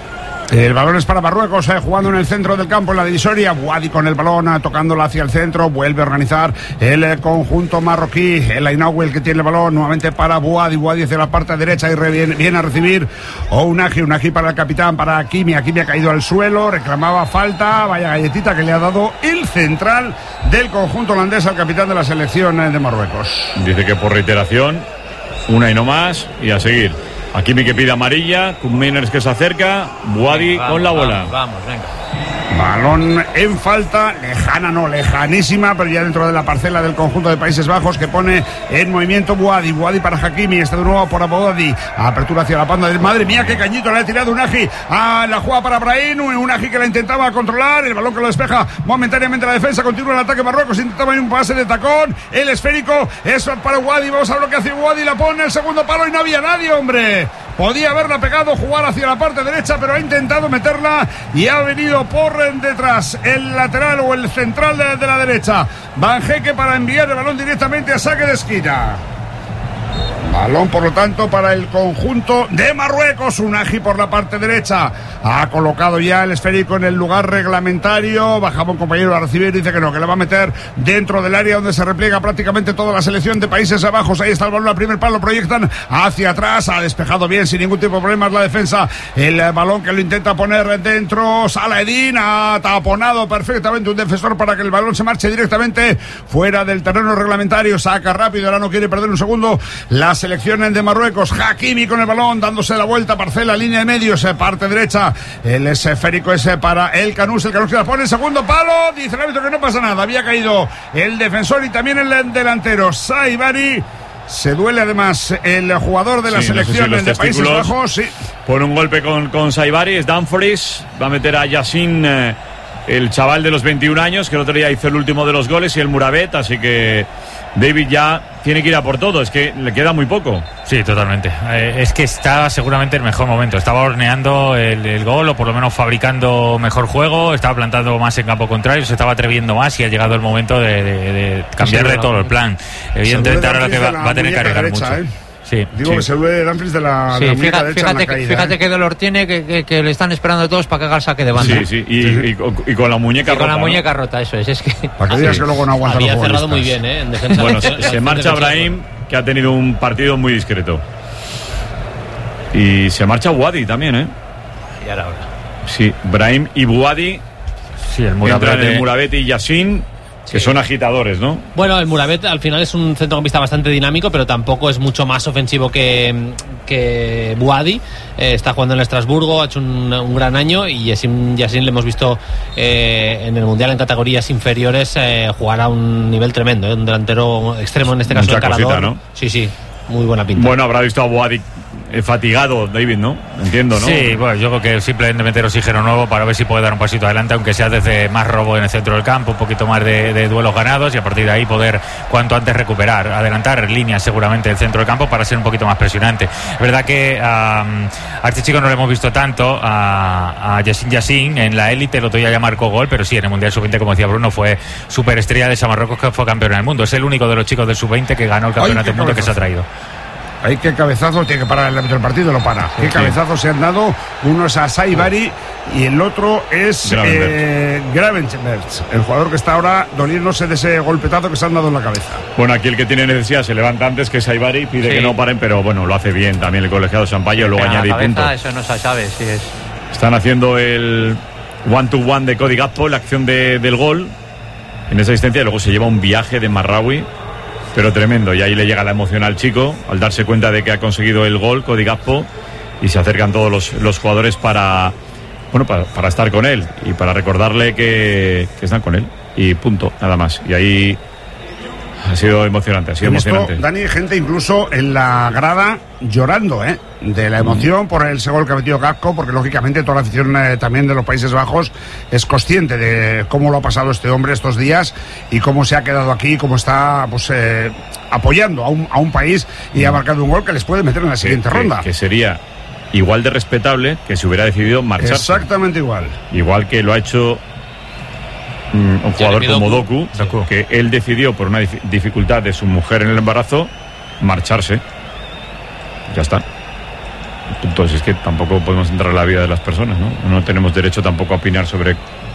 El balón es para Marruecos, eh, jugando en el centro del campo, en la divisoria. Wadi con el balón, eh, tocándola hacia el centro. Vuelve a organizar el eh, conjunto marroquí. El Ainawi, el que tiene el balón, nuevamente para Wadi. Wadi hacia la parte derecha y re- viene, viene a recibir Unagi. Unagi para el capitán, para Hakimi. Hakimi ha caído al suelo, reclamaba falta. Vaya galletita que le ha dado el central del conjunto holandés al capitán de la selección eh, de Marruecos. Dice que por reiteración, una y no más, y a seguir. Hakimi que pide amarilla, Koop Meiners que se acerca, Wadi Vamos, con la bola. Vamos, vamos, venga. Balón en falta, lejana no, lejanísima, pero ya dentro de la parcela del conjunto de Países Bajos, que pone en movimiento Buadi, Buadi para Hakimi, este de nuevo por Buadi, apertura hacia la banda del, madre mía, qué cañito le ha tirado Unagi a la jugada para Brahim, Unagi que la intentaba controlar, el balón que lo despeja momentáneamente la defensa, continúa el ataque Marruecos, intentaba un pase de tacón, el esférico, eso para Buadi, vamos a ver lo que hace Buadi, la pone el segundo palo y no había nadie, hombre. Podía haberla pegado, jugar hacia la parte derecha, pero ha intentado meterla y ha venido por detrás el lateral o el central de, de la derecha. Banjeque para enviar el balón directamente a saque de esquina. Balón, por lo tanto, para el conjunto de Marruecos. Unagi por la parte derecha. Ha colocado ya el esférico en el lugar reglamentario. Bajaba un compañero a recibir. Dice que no, que le va a meter dentro del área donde se repliega prácticamente toda la selección de Países Bajos. Ahí está el balón al primer palo. Proyectan hacia atrás. Ha despejado bien, sin ningún tipo de problemas, la defensa. El balón que lo intenta poner dentro. Saladin ha taponado perfectamente un defensor para que el balón se marche directamente fuera del terreno reglamentario. Saca rápido. Ahora no quiere perder un segundo. La selección de Marruecos. Hakimi con el balón, dándose la vuelta, parcela, línea de medios, parte derecha. El esférico ese para el Canús. El Canús que la pone en segundo palo. Dice el árbitro que no pasa nada. Había caído el defensor y también el delantero. Saibari. Se duele además el jugador de la sí, selección no sé si de Países Bajos. Sí. Pone un golpe con, con Saibari. Es Dumfries. Va a meter a Yassin, eh, el chaval de los veintiún años, que el otro día hizo el último de los goles, y el Murabet. Así que David ya tiene que ir a por todo, es que le queda muy poco. Sí, totalmente. Eh, es que está seguramente en el mejor momento. Estaba horneando el, el gol, o por lo menos fabricando mejor juego, estaba plantando más en campo contrario, se estaba atreviendo más, y ha llegado el momento de, de, de cambiarle sí, todo el plan. Evidentemente ahora lo que va, va a tener que arriesgar mucho. ¿eh? Sí, Digo sí. que se duele Dumfries de la, sí, de la fíjate, derecha fíjate, en la caída, fíjate ¿eh? qué dolor tiene, que, que, que le están esperando todos para que haga el saque de banda. Sí, sí, y, sí, sí. y, y con la muñeca y rota. Con la ¿no? muñeca rota, eso es. es que... Para que digas sí. que luego no aguanta Había los cerrado muy bien, ¿eh? En defensa. Bueno, se, se marcha Brahim, que ha tenido un partido muy discreto. Y se marcha Buadi también, ¿eh? Y ahora, ahora. Sí, Brahim y Buadi. Sí, el Murabet, el Murabet y Yassin. Que sí. Son agitadores, ¿no? Bueno, el Murabet al final es un centrocampista bastante dinámico, pero tampoco es mucho más ofensivo que, que Buadi. Eh, está jugando en el Estrasburgo, ha hecho un, un gran año, y Yassin, Yassin le hemos visto eh, en el Mundial en categorías inferiores eh, jugar a un nivel tremendo, ¿eh? Un delantero extremo, en este caso Mucha encarador. Cosita, ¿no? Sí, sí, muy buena pinta. Bueno, habrá visto a Buadi eh, fatigado, David, ¿no? Entiendo, ¿no? Sí, bueno, yo creo que simplemente meter oxígeno nuevo para ver si puede dar un pasito adelante, aunque sea desde más robo en el centro del campo, un poquito más de, de duelos ganados, y a partir de ahí poder cuanto antes recuperar, adelantar líneas seguramente del centro del campo para ser un poquito más presionante. Es verdad que um, a este chico no lo hemos visto tanto, a, a Yassin Yassin en la élite, el otro día ya marcó gol, pero sí, en el Mundial sub veinte, como decía Bruno, fue superestrella de esa Marruecos, que fue campeón en el mundo. Es el único de los chicos del sub veinte que ganó el campeonato del mundo que se ha traído. Hay que cabezazo, tiene que parar el árbitro del partido, lo para. Qué sí. cabezazos se han dado. Uno es a Saibari y el otro es Gravenberch, eh, el jugador que está ahora doliéndose de ese golpetazo que se han dado en la cabeza. Bueno, aquí el que tiene necesidad se levanta antes que Saibari, pide sí. que no paren, pero bueno, lo hace bien también el colegiado Sampaio, luego añade y punto. Eso no se sabe, sí es. Están haciendo el one to one de Cody Gakpo, la acción de, del gol en esa asistencia, y luego se lleva un viaje de Marraoui, pero tremendo, y ahí le llega la emoción al chico al darse cuenta de que ha conseguido el gol Cody Gakpo, y se acercan todos los, los jugadores para bueno para, para estar con él y para recordarle que, que están con él, y punto, nada más. Y ahí ha sido emocionante, ha sido emocionante. Esto, Dani, gente incluso en la grada llorando, ¿eh? De la emoción mm. por ese gol que ha metido Gakpo, porque lógicamente toda la afición eh, también de los Países Bajos es consciente de cómo lo ha pasado este hombre estos días y cómo se ha quedado aquí, cómo está pues eh, apoyando a un, a un país, y mm. ha marcado un gol que les puede meter en la siguiente que, ronda. Que, que sería igual de respetable que si hubiera decidido marcharse. Exactamente igual. Igual que lo ha hecho un jugador como Doku, Doku, que él decidió por una dificultad de su mujer en el embarazo marcharse. Ya está. Entonces es que tampoco podemos entrar en la vida de las personas, ¿no? No tenemos derecho tampoco a opinar sobre,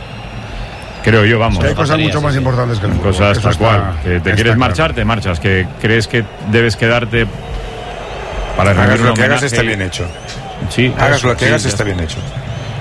creo yo, vamos. Es que hay cosas mucho más importantes que el fútbol. Cosas tal cual. Que te quieres marchar, te marchas. Que crees que debes quedarte para hagas lo que hagas está bien hecho. Sí, hagas eso, lo que sí, hagas ya está bien hecho.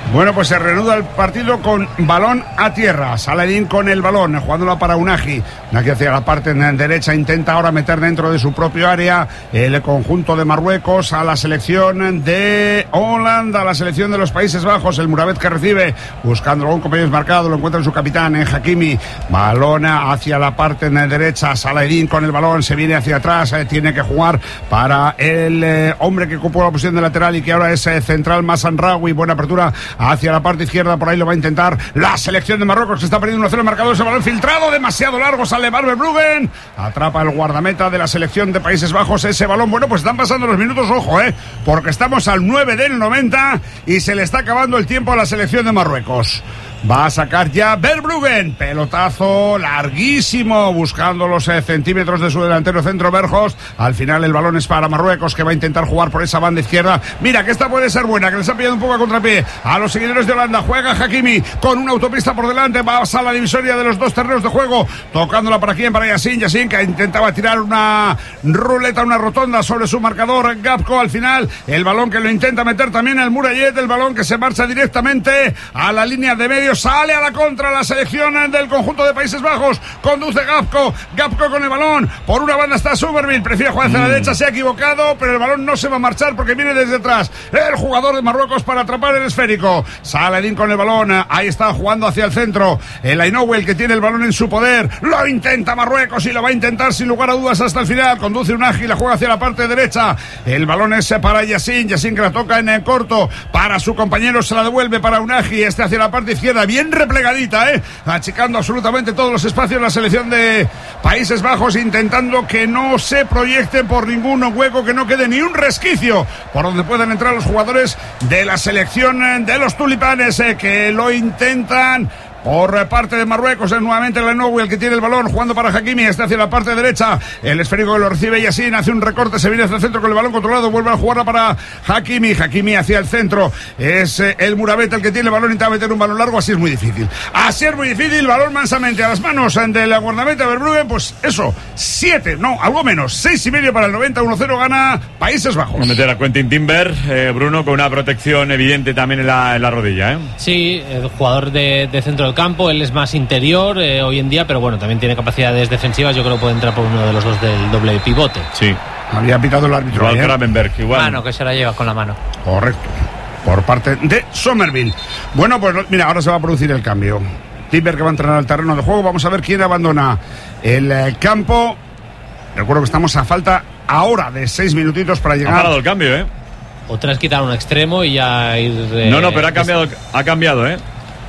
Bueno, pues se reanuda el partido con balón a tierra. Saladín con el balón, jugándola para Unagi. Unagi hacia la parte derecha, intenta ahora meter dentro de su propio área el conjunto de Marruecos a la selección de Holanda, a la selección de los Países Bajos. El Mouravet que recibe, buscando algún compañero desmarcado, lo encuentra en su capitán, en Hakimi. Balón hacia la parte derecha, Saladín con el balón, se viene hacia atrás, eh, tiene que jugar para el eh, hombre que ocupó la posición de lateral y que ahora es eh, central, Massanraoui. Buena apertura hacia la parte izquierda, por ahí lo va a intentar la selección de Marruecos, que está perdiendo uno cero el marcador. Ese balón filtrado, demasiado largo, sale Verbruggen, atrapa el guardameta de la selección de Países Bajos ese balón. Bueno, pues están pasando los minutos, ojo, eh, porque estamos al nueve del noventa y se le está acabando el tiempo a la selección de Marruecos. Va a sacar ya Verbruggen, pelotazo larguísimo, buscando los eh, centímetros de su delantero centro Berjos. Al final el balón es para Marruecos, que va a intentar jugar por esa banda izquierda. Mira que esta puede ser buena, que les ha pillado un poco a contrapié a los seguidores de Holanda. Juega Hakimi con una autopista por delante, va a la divisoria de los dos terrenos de juego, tocándola para quién, para Yassin, Yassin que intentaba tirar una ruleta, una rotonda sobre su marcador. Gapco al final, el balón que lo intenta meter también el Murayet, el balón que se marcha directamente a la línea de medio. Sale a la contra la selección del conjunto de Países Bajos, conduce Gapco, Gapco con el balón, por una banda está Somerville, prefiere jugar hacia mm. la derecha, se ha equivocado, pero el balón no se va a marchar porque viene desde atrás el jugador de Marruecos para atrapar el esférico. Saladín con el balón, ahí está jugando hacia el centro, el Ainouel que tiene el balón en su poder, lo intenta Marruecos y lo va a intentar sin lugar a dudas hasta el final, conduce un ágil, la juega hacia la parte derecha, el balón es para Yassin, Yassin que la toca en el corto, para su compañero se la devuelve para Unagi, este hacia la parte izquierda, bien replegadita, eh, achicando absolutamente todos los espacios la selección de Países Bajos, intentando que no se proyecte por ningún hueco, que no quede ni un resquicio por donde puedan entrar los jugadores de la selección de los tulipanes, eh, que lo intentan. Por parte de Marruecos es nuevamente el Ainouel el que tiene el balón, jugando para Hakimi, está hacia la parte derecha, el esférico que lo recibe Yassin, hace un recorte, se viene hacia el centro con el balón controlado, vuelve a jugar para Hakimi, Hakimi hacia el centro, es eh, el Mouravet el que tiene el balón, intenta meter un balón largo, así es muy difícil, así es muy difícil, balón mansamente a las manos del guardameta Verbruggen, pues eso, siete, no, algo menos, seis y medio para el noventa, uno cero gana Países Bajos. Vamos a meter a Quentin Timber, eh, Bruno, con una protección evidente también en la, en la rodilla, ¿eh? Sí, el jugador de, de centro del campo, él es más interior eh, hoy en día, pero bueno, también tiene capacidades defensivas, yo creo que puede entrar por uno de los dos del doble pivote. Sí. Había pitado el árbitro. Igual Gravenberg, igual. Mano, que se la lleva con la mano. Correcto. Por parte de Somerville. Bueno, pues mira, ahora se va a producir el cambio. Timber que va a entrar al terreno de juego. Vamos a ver quién abandona el eh, campo. Recuerdo que estamos a falta ahora de seis minutitos para llegar. Ha parado el cambio, ¿eh? Otra es quitar un extremo y ya ir... Eh, no, no, pero ha cambiado, ha cambiado, ¿eh?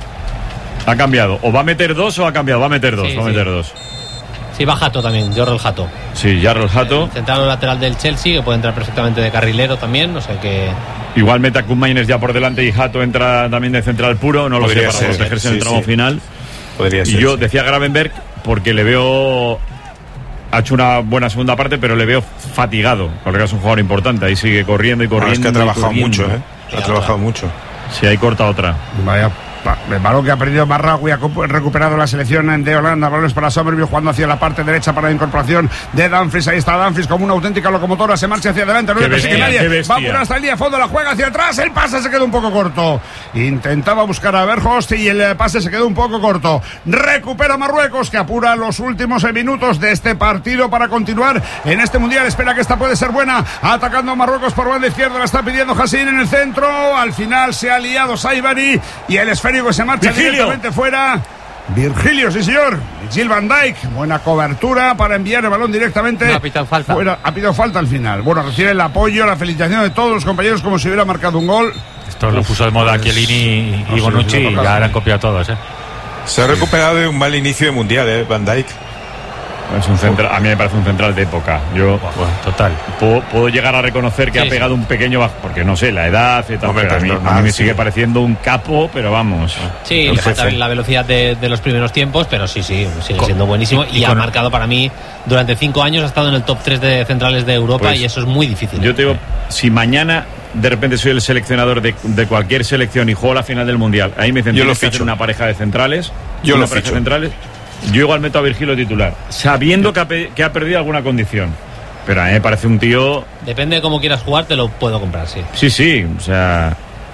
Ha cambiado. O va a meter dos o ha cambiado. Va a meter dos. Sí, va a meter sí. dos. Sí, va Hato también. Jorrel Hato. Sí, Jorrel Hato. Central lateral del Chelsea, que puede entrar perfectamente de carrilero también. O sea que. Igual mete a Koeman ya por delante y Hato entra también de central puro. No Podría lo sé, para ser, protegerse sí, en el tramo sí. final. Podría y ser, yo sí. decía Gravenberg porque le veo. Ha hecho una buena segunda parte, pero le veo fatigado. Porque es un jugador importante. Ahí sigue corriendo y corriendo. No, es que ha trabajado mucho, ¿eh? Ha sí, trabajado mucho. Sí, ahí corta otra. Vaya. El balón que ha perdido Marraoui, ha recuperado la selección de Holanda. Balones para Somerville, jugando hacia la parte derecha para la incorporación de Dumfries. Ahí está Dumfries como una auténtica locomotora, se marcha hacia adelante, no le persigue nadie, va a apurar hasta el día de fondo, la juega hacia atrás, el pase se quedó un poco corto, intentaba buscar a Verhofst y el pase se quedó un poco corto. Recupera Marruecos, que apura los últimos minutos de este partido para continuar en este mundial. Espera que esta puede ser buena, atacando a Marruecos por banda izquierda, la está pidiendo Hassin en el centro, al final se ha liado Saibari y el esférico que se marcha Virgilio. Directamente fuera. Virgilio, sí señor. Gil Van Dijk, buena cobertura para enviar el balón directamente. No, ha pitado falta. Fuera, ha pitado falta al final. Bueno, recibe el apoyo, la felicitación de todos los compañeros como si hubiera marcado un gol. Esto Uf, lo puso de moda pues, Chiellini y no, Bonucci y ya le han copiado todos, ¿eh? Se ha recuperado de un mal inicio de mundial, ¿eh? Van Dijk. Es un central, a mí me parece un central de época. Yo bueno, total. Puedo, puedo llegar a reconocer que sí, ha pegado sí. un pequeño bajo, porque no sé, la edad y tal, Hombre, pero a mí, normal, a mí me sí. sigue pareciendo un capo, pero vamos. Sí, le falta la velocidad de, de los primeros tiempos, pero sí, sí, sigue con, siendo buenísimo y, y ha con... marcado para mí durante cinco años, ha estado en el top tres de centrales de Europa pues, y eso es muy difícil. Yo te digo, si mañana de repente soy el seleccionador de, de cualquier selección y juego la final del Mundial, ahí me dicen, yo lo ficho. Una pareja de centrales, yo una lo pareja ficho. de centrales. Yo igual meto a Virgilio titular, sabiendo que ha, que ha perdido alguna condición. Pero a mí me parece un tío... Depende de cómo quieras jugar, te lo puedo comprar, sí. Sí, sí, o sea...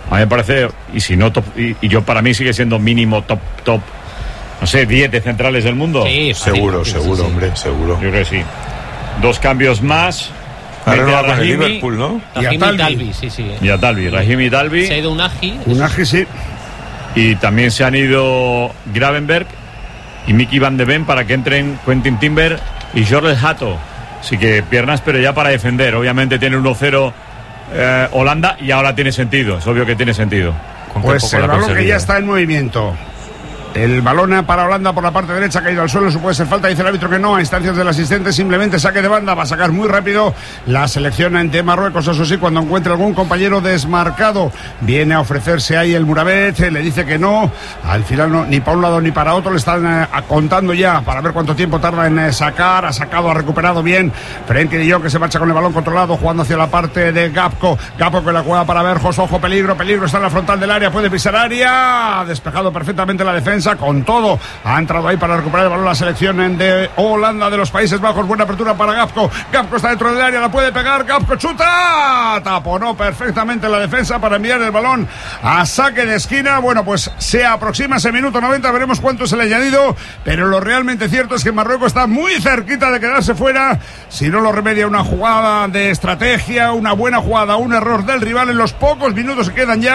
A mí me parece, y si no top, y, y yo para mí sigue siendo mínimo top, top, no sé, diez de centrales del mundo. Sí, seguro, sí, seguro, sí, sí. hombre, seguro. Yo creo que sí. Dos cambios más. Ahora Mete va a con el Rahimi Liverpool, ¿no? Rahimi Y a Talbi. Talbi, sí, sí. y a Talbi. Rahimi y Talbi. Se ha ido Unagi. Unagi, sí. Y también se han ido Gravenberg y Mickey Van de Ven para que entren Quentin Timber y Jorge Hato. Así que piernas, pero ya para defender. Obviamente tiene uno cero eh, Holanda y ahora tiene sentido. Es obvio que tiene sentido. Pues el balón que ya está en movimiento. El balón para Holanda por la parte derecha, ha caído al suelo, eso puede ser falta, dice el árbitro que no, a instancias del asistente, simplemente saque de banda, va a sacar muy rápido la selección de Marruecos, eso sí, cuando encuentre algún compañero desmarcado, viene a ofrecerse ahí el Murabet, le dice que no, al final no, ni para un lado ni para otro, le están eh, contando ya para ver cuánto tiempo tarda en eh, sacar, ha sacado, ha recuperado bien, Frenkie de Jong que se marcha con el balón controlado, jugando hacia la parte de Gapco, Gapco que la juega para Verjos, ojo, peligro, peligro, está en la frontal del área, puede pisar área, ha despejado perfectamente la defensa, con todo, ha entrado ahí para recuperar el balón la selección de Holanda de los Países Bajos, buena apertura para Gapco, Gapco está dentro del área, la puede pegar, Gapco chuta, taponó perfectamente la defensa para enviar el balón a saque de esquina. Bueno, pues se aproxima ese minuto noventa, veremos cuánto es el añadido, pero lo realmente cierto es que Marruecos está muy cerquita de quedarse fuera, si no lo remedia una jugada de estrategia, una buena jugada, un error del rival en los pocos minutos que quedan ya.